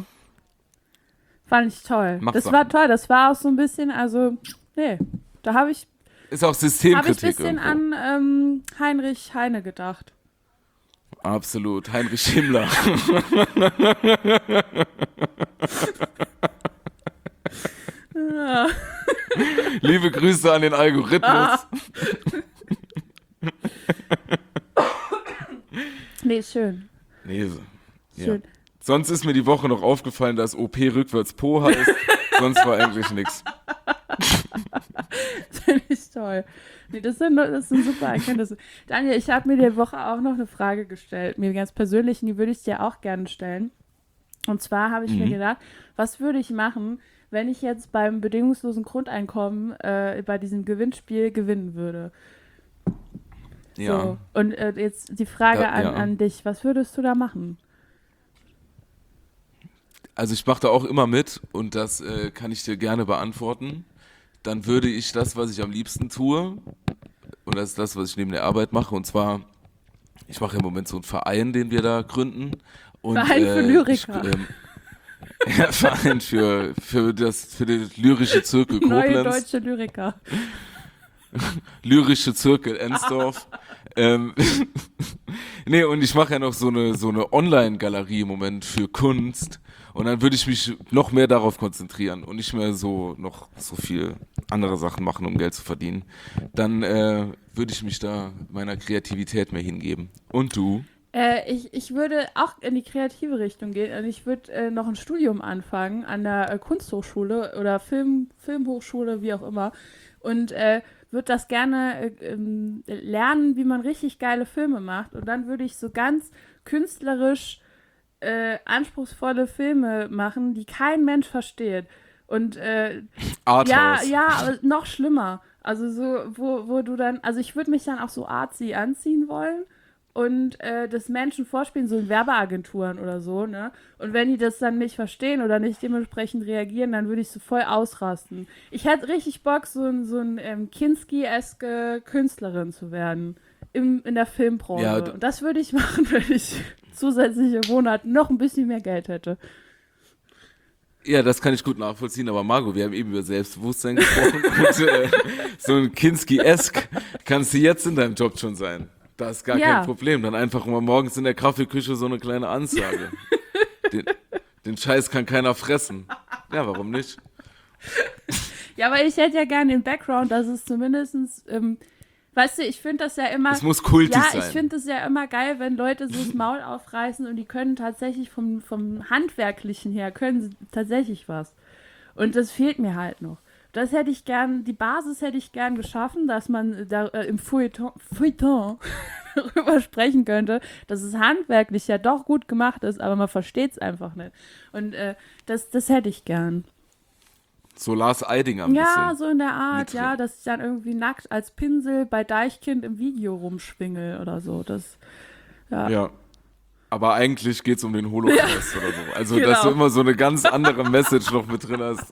Speaker 3: Fand ich toll. War toll, das war auch so ein bisschen, da habe ich...
Speaker 2: Ist auch Systemkritik.
Speaker 3: Habe ich ein bisschen an Heinrich Heine gedacht.
Speaker 2: Absolut, Heinrich Himmler.
Speaker 3: Ja.
Speaker 2: Liebe Grüße an den Algorithmus.
Speaker 3: Nee, schön.
Speaker 2: Nee,
Speaker 3: schön.
Speaker 2: Ja. Sonst ist mir die Woche noch aufgefallen, dass OP rückwärts Po heißt. Sonst war eigentlich nichts.
Speaker 3: Das finde ich toll. Nee, das sind super Erkenntnisse. Daniel, ich habe mir die Woche auch noch eine Frage gestellt. Mir ganz persönlich, die würde ich dir auch gerne stellen. Und zwar habe ich mir gedacht, was würde ich machen, wenn ich jetzt beim bedingungslosen Grundeinkommen bei diesem Gewinnspiel gewinnen würde?
Speaker 2: Ja.
Speaker 3: So. Und jetzt die Frage an dich, was würdest du da machen?
Speaker 2: Also ich mache da auch immer mit und das kann ich dir gerne beantworten. Dann würde ich das, was ich am liebsten tue, und das ist das, was ich neben der Arbeit mache, und zwar, ich mache im Moment so einen Verein, den wir da gründen. Und,
Speaker 3: Verein für Lyriker.
Speaker 2: Verein für den lyrische Zirkel Koblenz.
Speaker 3: Neue deutsche Lyriker.
Speaker 2: Lyrische Zirkel Ensdorf. Nee, und ich mache ja noch so eine Online-Galerie im Moment für Kunst. Und dann würde ich mich noch mehr darauf konzentrieren und nicht mehr noch so viel andere Sachen machen, um Geld zu verdienen. Dann würde ich mich da meiner Kreativität mehr hingeben. Und du?
Speaker 3: Ich würde auch in die kreative Richtung gehen. Und ich würde noch ein Studium anfangen an der Kunsthochschule oder Filmhochschule, wie auch immer. Und würde das gerne lernen, wie man richtig geile Filme macht. Und dann würde ich so ganz künstlerisch anspruchsvolle Filme machen, die kein Mensch versteht. Und
Speaker 2: Arthouse.
Speaker 3: ja, aber noch schlimmer. Also so, wo du dann, also ich würde mich dann auch so artsy anziehen wollen und das Menschen vorspielen, so in Werbeagenturen oder so, ne? Und wenn die das dann nicht verstehen oder nicht dementsprechend reagieren, dann würde ich so voll ausrasten. Ich hätte richtig Bock, so ein Kinski-eske Künstlerin zu werden in der Filmbranche.
Speaker 2: Ja,
Speaker 3: und das würde ich machen, wenn ich zusätzliche Monate noch ein bisschen mehr Geld hätte.
Speaker 2: Ja, das kann ich gut nachvollziehen, aber Margot, wir haben eben über Selbstbewusstsein gesprochen und so ein Kinski-esk kannst du jetzt in deinem Job schon sein. Das ist gar kein Problem. Dann einfach mal morgens in der Kaffeeküche so eine kleine Ansage. Den Scheiß kann keiner fressen. Ja, warum nicht?
Speaker 3: Ja, aber ich hätte ja gerne den Background, dass es zumindestens weißt du, ich finde das ja immer.
Speaker 2: Es muss kultig sein.
Speaker 3: Ja, ich finde es ja immer geil, wenn Leute so das Maul aufreißen und die können tatsächlich vom Handwerklichen her, können sie tatsächlich was. Und das fehlt mir halt noch. Das hätte ich gern, die Basis hätte ich gern geschaffen, dass man da im Feuilleton darüber sprechen könnte, dass es handwerklich ja doch gut gemacht ist, aber man versteht es einfach nicht. Und das hätte ich gern.
Speaker 2: So Lars Eidinger ein bisschen.
Speaker 3: Ja, so in der Art, ja, dass ich dann irgendwie nackt als Pinsel bei Deichkind im Video rumschwingel oder so. Das,
Speaker 2: ja. Aber eigentlich geht es um den Holocaust oder so. Also,
Speaker 3: genau.
Speaker 2: Dass du immer so eine ganz andere Message noch mit drin hast.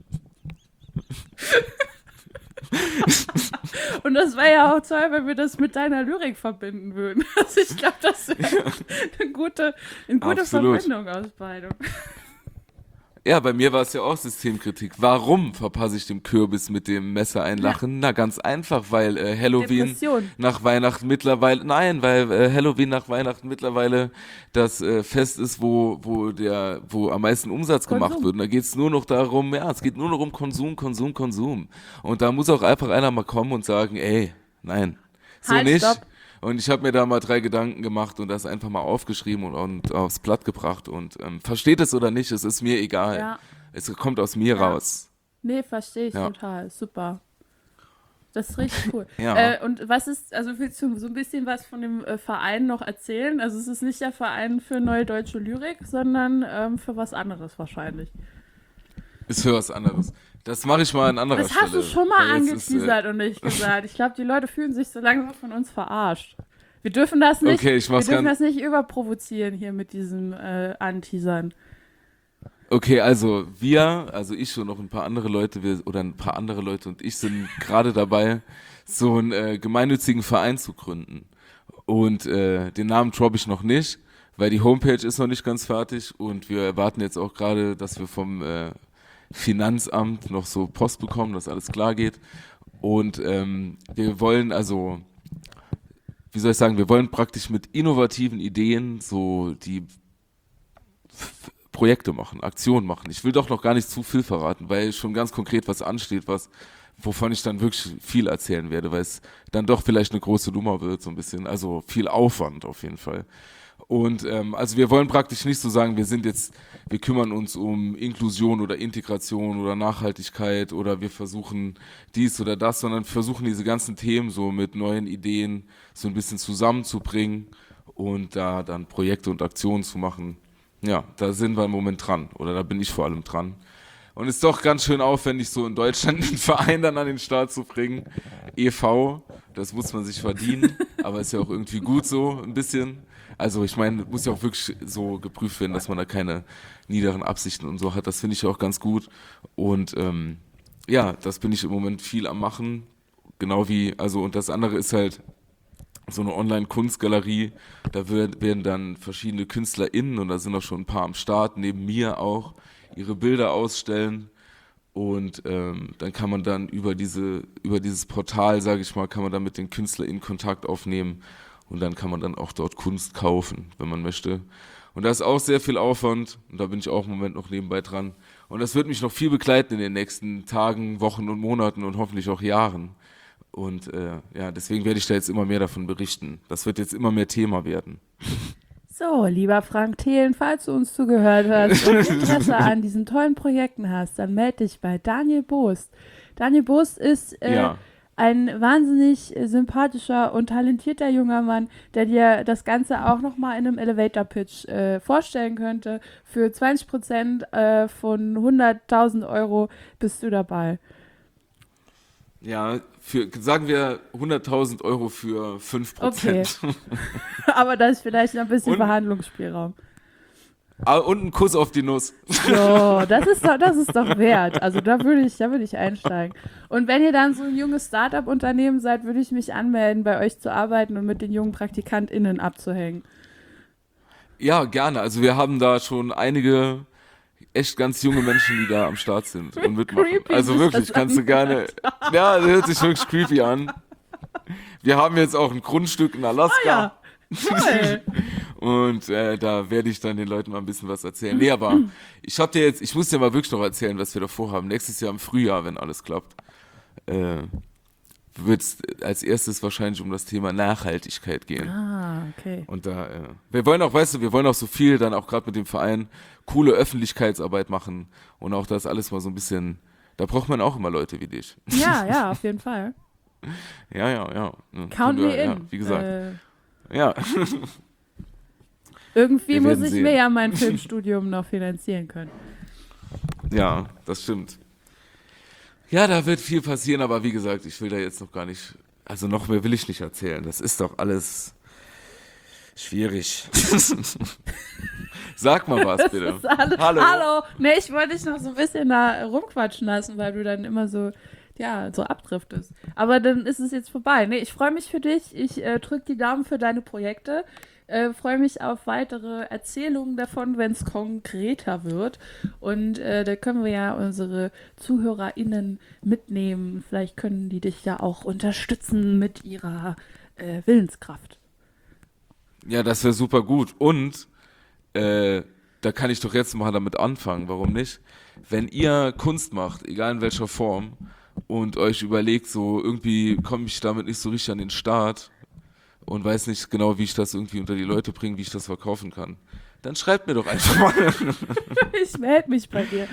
Speaker 3: Und das wäre ja auch toll, wenn wir das mit deiner Lyrik verbinden würden. Also ich glaube, das wäre eine gute Verbindung aus beidem.
Speaker 2: Ja, bei mir war es ja auch Systemkritik. Warum verpasse ich dem Kürbis mit dem Messer ein Lachen? Na, ganz einfach, weil Halloween
Speaker 3: Depression.
Speaker 2: nach Weihnachten mittlerweile, Halloween nach Weihnachten mittlerweile das Fest ist, wo am meisten Umsatz gemacht wird. Und da geht es nur noch darum, es geht nur noch um Konsum. Und da muss auch einfach einer mal kommen und sagen, ey, nein, so
Speaker 3: halt,
Speaker 2: nicht.
Speaker 3: Stopp.
Speaker 2: Und ich habe mir da mal 3 Gedanken gemacht und das einfach mal aufgeschrieben und aufs Blatt gebracht. Und versteht es oder nicht, es ist mir egal.
Speaker 3: Ja.
Speaker 2: Es kommt aus mir raus.
Speaker 3: Nee, verstehe ich total. Super. Das ist richtig cool.
Speaker 2: Ja.
Speaker 3: Und was ist, also willst du so ein bisschen was von dem Verein noch erzählen? Also es ist nicht der Verein für neue deutsche Lyrik, sondern für was anderes wahrscheinlich.
Speaker 2: Ist für was anderes. Das mache ich mal an anderer Stelle.
Speaker 3: Das hast du schon mal angeteasert und nicht gesagt. Ich glaube, die Leute fühlen sich so langsam von uns verarscht. Wir dürfen das nicht, das nicht überprovozieren hier mit diesem Anteasern.
Speaker 2: Okay, also ich und noch ein paar andere Leute, ein paar andere Leute und ich sind gerade dabei, so einen gemeinnützigen Verein zu gründen. Und den Namen droppe ich noch nicht, weil die Homepage ist noch nicht ganz fertig und wir erwarten jetzt auch gerade, dass wir vom Finanzamt noch so Post bekommen, dass alles klar geht. Und wir wollen wir wollen praktisch mit innovativen Ideen so die Projekte machen, Aktionen machen. Ich will doch noch gar nicht zu viel verraten, weil schon ganz konkret was ansteht, wovon ich dann wirklich viel erzählen werde, weil es dann doch vielleicht eine große Nummer wird, so ein bisschen. Also viel Aufwand auf jeden Fall. Und also wir wollen praktisch nicht so sagen, wir kümmern uns um Inklusion oder Integration oder Nachhaltigkeit oder wir versuchen dies oder das, sondern versuchen diese ganzen Themen so mit neuen Ideen so ein bisschen zusammenzubringen und da dann Projekte und Aktionen zu machen. Ja, da sind wir im Moment dran oder da bin ich vor allem dran. Und ist doch ganz schön aufwendig, so in Deutschland einen Verein dann an den Start zu bringen. e.V., das muss man sich verdienen, aber ist ja auch irgendwie gut so, ein bisschen. Also ich meine, muss ja auch wirklich so geprüft werden, dass man da keine niederen Absichten und so hat. Das finde ich auch ganz gut. Und ja, das bin ich im Moment viel am machen. Genau wie, also und das andere ist halt so eine Online-Kunstgalerie. Da werden dann verschiedene KünstlerInnen, und da sind auch schon ein paar am Start, neben mir auch, ihre Bilder ausstellen. Und dann kann man dann über dieses Portal, sage ich mal, kann man dann mit den KünstlerInnen Kontakt aufnehmen. Und dann kann man dann auch dort Kunst kaufen, wenn man möchte. Und da ist auch sehr viel Aufwand. Und da bin ich auch im Moment noch nebenbei dran. Und das wird mich noch viel begleiten in den nächsten Tagen, Wochen und Monaten und hoffentlich auch Jahren. Und ja, deswegen werde ich da jetzt immer mehr davon berichten. Das wird jetzt immer mehr Thema werden.
Speaker 3: So, lieber Frank Thelen, falls du uns zugehört hast und Interesse an diesen tollen Projekten hast, dann melde dich bei Daniel Boost. Daniel Boost ist ein wahnsinnig sympathischer und talentierter junger Mann, der dir das Ganze auch nochmal in einem Elevator-Pitch vorstellen könnte. Für 20% von 100.000 Euro bist du dabei.
Speaker 2: Ja, sagen wir 100.000 Euro für 5%.
Speaker 3: Okay. Aber da ist vielleicht noch ein bisschen Verhandlungsspielraum.
Speaker 2: Und ein Kuss auf die Nuss.
Speaker 3: So, das ist doch wert. Also da würde ich einsteigen. Und wenn ihr dann so ein junges Start-up-Unternehmen seid, würde ich mich anmelden, bei euch zu arbeiten und mit den jungen PraktikantInnen abzuhängen.
Speaker 2: Ja, gerne. Also wir haben da schon einige echt ganz junge Menschen, die da am Start sind und mitmachen. Also wirklich, kannst du gerne. Ja, das hört sich wirklich creepy an. Wir haben jetzt auch ein Grundstück in Alaska.
Speaker 3: Ah ja, toll.
Speaker 2: Und da werde ich dann den Leuten mal ein bisschen was erzählen. Nee, aber ich muss dir mal wirklich noch erzählen, was wir da vorhaben. Nächstes Jahr im Frühjahr, wenn alles klappt, wird es als erstes wahrscheinlich um das Thema Nachhaltigkeit gehen.
Speaker 3: Ah, okay.
Speaker 2: Und da, wir wollen auch so viel dann auch gerade mit dem Verein coole Öffentlichkeitsarbeit machen und auch das alles mal so ein bisschen, da braucht man auch immer Leute wie dich.
Speaker 3: Ja, auf jeden Fall.
Speaker 2: Ja.
Speaker 3: Count me in.
Speaker 2: Ja, wie gesagt. Ja.
Speaker 3: Irgendwie
Speaker 2: Wir
Speaker 3: muss
Speaker 2: werden
Speaker 3: ich
Speaker 2: sehen.
Speaker 3: mir ja mein Filmstudium noch finanzieren können.
Speaker 2: Ja, das stimmt. Ja, da wird viel passieren, aber wie gesagt, ich will da jetzt noch gar nicht, also noch mehr will ich nicht erzählen. Das ist doch alles schwierig. Sag mal was, bitte.
Speaker 3: Hallo. Nee, ich wollte dich noch so ein bisschen da rumquatschen lassen, weil du dann immer so abdriftest. Aber dann ist es jetzt vorbei. Nee, ich freue mich für dich. Ich drücke die Daumen für deine Projekte. Freue mich auf weitere Erzählungen davon, wenn es konkreter wird. Und da können wir ja unsere ZuhörerInnen mitnehmen. Vielleicht können die dich ja auch unterstützen mit ihrer Willenskraft.
Speaker 2: Ja, das wäre super gut. Und da kann ich doch jetzt mal damit anfangen, warum nicht? Wenn ihr Kunst macht, egal in welcher Form, und euch überlegt, so irgendwie komme ich damit nicht so richtig an den Start und weiß nicht genau, wie ich das irgendwie unter die Leute bringe, wie ich das verkaufen kann, dann schreibt mir doch einfach mal.
Speaker 3: Ich melde mich bei dir.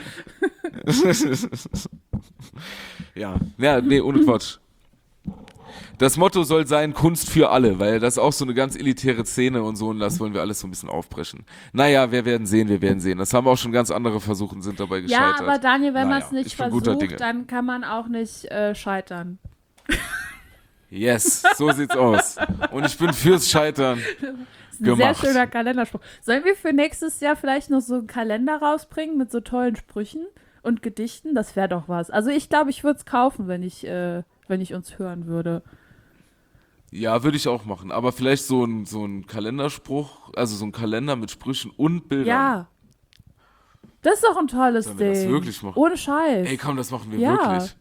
Speaker 2: Ja, nee, ohne Quatsch. Das Motto soll sein, Kunst für alle, weil das ist auch so eine ganz elitäre Szene und so, und das wollen wir alles so ein bisschen aufbrechen. Naja, wir werden sehen. Das haben auch schon ganz andere versucht und sind dabei gescheitert.
Speaker 3: Ja, aber Daniel, wenn man es nicht
Speaker 2: ich bin guter Dinge.
Speaker 3: versucht, dann kann man auch nicht scheitern.
Speaker 2: Yes, so sieht's aus. Und ich bin fürs Scheitern
Speaker 3: Das ist ein sehr schöner Kalenderspruch. Sollen wir für nächstes Jahr vielleicht noch so einen Kalender rausbringen mit so tollen Sprüchen und Gedichten? Das wäre doch was. Also ich glaube, ich würde es kaufen, wenn ich uns hören würde.
Speaker 2: Ja, würde ich auch machen. Aber vielleicht so ein Kalenderspruch, also so ein Kalender mit Sprüchen und Bildern.
Speaker 3: Ja. Das ist doch ein tolles
Speaker 2: Sollen wir
Speaker 3: Ding.
Speaker 2: das wirklich machen?
Speaker 3: Ohne Scheiß.
Speaker 2: Ey, komm, das machen wir
Speaker 3: Ja.
Speaker 2: wirklich.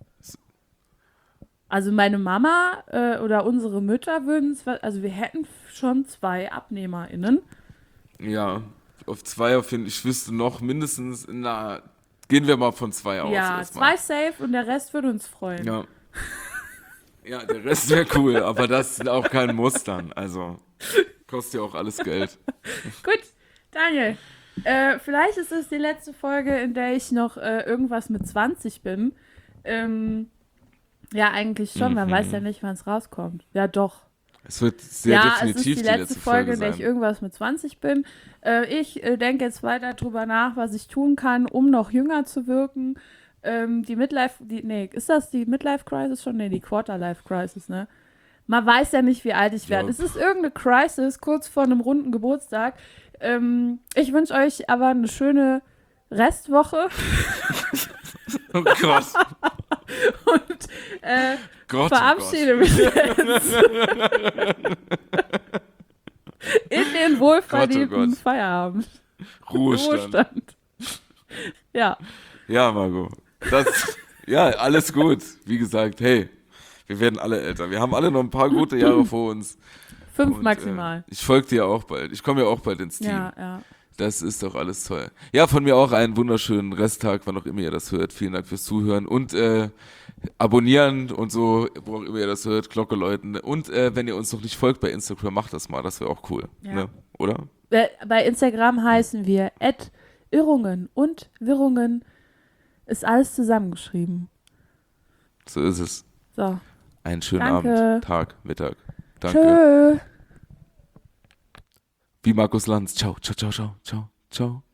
Speaker 3: Also meine Mama oder unsere Mütter also wir hätten schon 2 AbnehmerInnen.
Speaker 2: Ja, auf 2 ich wüsste noch mindestens, gehen wir mal von 2 aus.
Speaker 3: Ja,
Speaker 2: erstmal.
Speaker 3: 2 safe und der Rest würde uns freuen.
Speaker 2: Ja. Ja, der Rest wäre cool, aber das sind auch kein Muss dann. Also, kostet ja auch alles Geld.
Speaker 3: Gut, Daniel, vielleicht ist es die letzte Folge, in der ich noch irgendwas mit 20 bin. Ja, eigentlich schon, man weiß ja nicht, wann es rauskommt. Ja, doch.
Speaker 2: Es wird sehr definitiv
Speaker 3: es ist die letzte Folge, in der ich irgendwas mit 20 bin. Ich denke jetzt weiter drüber nach, was ich tun kann, um noch jünger zu wirken. Ist das die Midlife-Crisis schon? Nee, die Quarter-Life-Crisis, ne? Man weiß ja nicht, wie alt ich werde. Es ist irgendeine Crisis kurz vor einem runden Geburtstag. Ich wünsche euch aber eine schöne Restwoche.
Speaker 2: Oh Gott.
Speaker 3: Und verabschiede mich jetzt in den wohlverdienten Feierabend.
Speaker 2: Ruhestand.
Speaker 3: Ja.
Speaker 2: Ja, Margot. Alles gut. Wie gesagt, hey, wir werden alle älter. Wir haben alle noch ein paar gute Jahre vor uns.
Speaker 3: 5 maximal.
Speaker 2: Ich folge dir auch bald. Ich komme ja auch bald ins Team.
Speaker 3: Ja.
Speaker 2: Das ist doch alles toll. Ja, von mir auch einen wunderschönen Resttag, wann auch immer ihr das hört. Vielen Dank fürs Zuhören und abonnieren und so, wo auch immer ihr das hört, Glocke läuten. Und wenn ihr uns noch nicht folgt bei Instagram, macht das mal. Das wäre auch cool.
Speaker 3: Ja.
Speaker 2: Ne? Oder?
Speaker 3: Bei Instagram heißen wir @Irrungen und Wirrungen. Ist alles zusammengeschrieben.
Speaker 2: So ist es.
Speaker 3: So.
Speaker 2: Einen schönen
Speaker 3: Danke.
Speaker 2: Abend, Tag, Mittag. Danke.
Speaker 3: Tschö.
Speaker 2: Wie Markus Lanz. Ciao, ciao, ciao, ciao, ciao, ciao.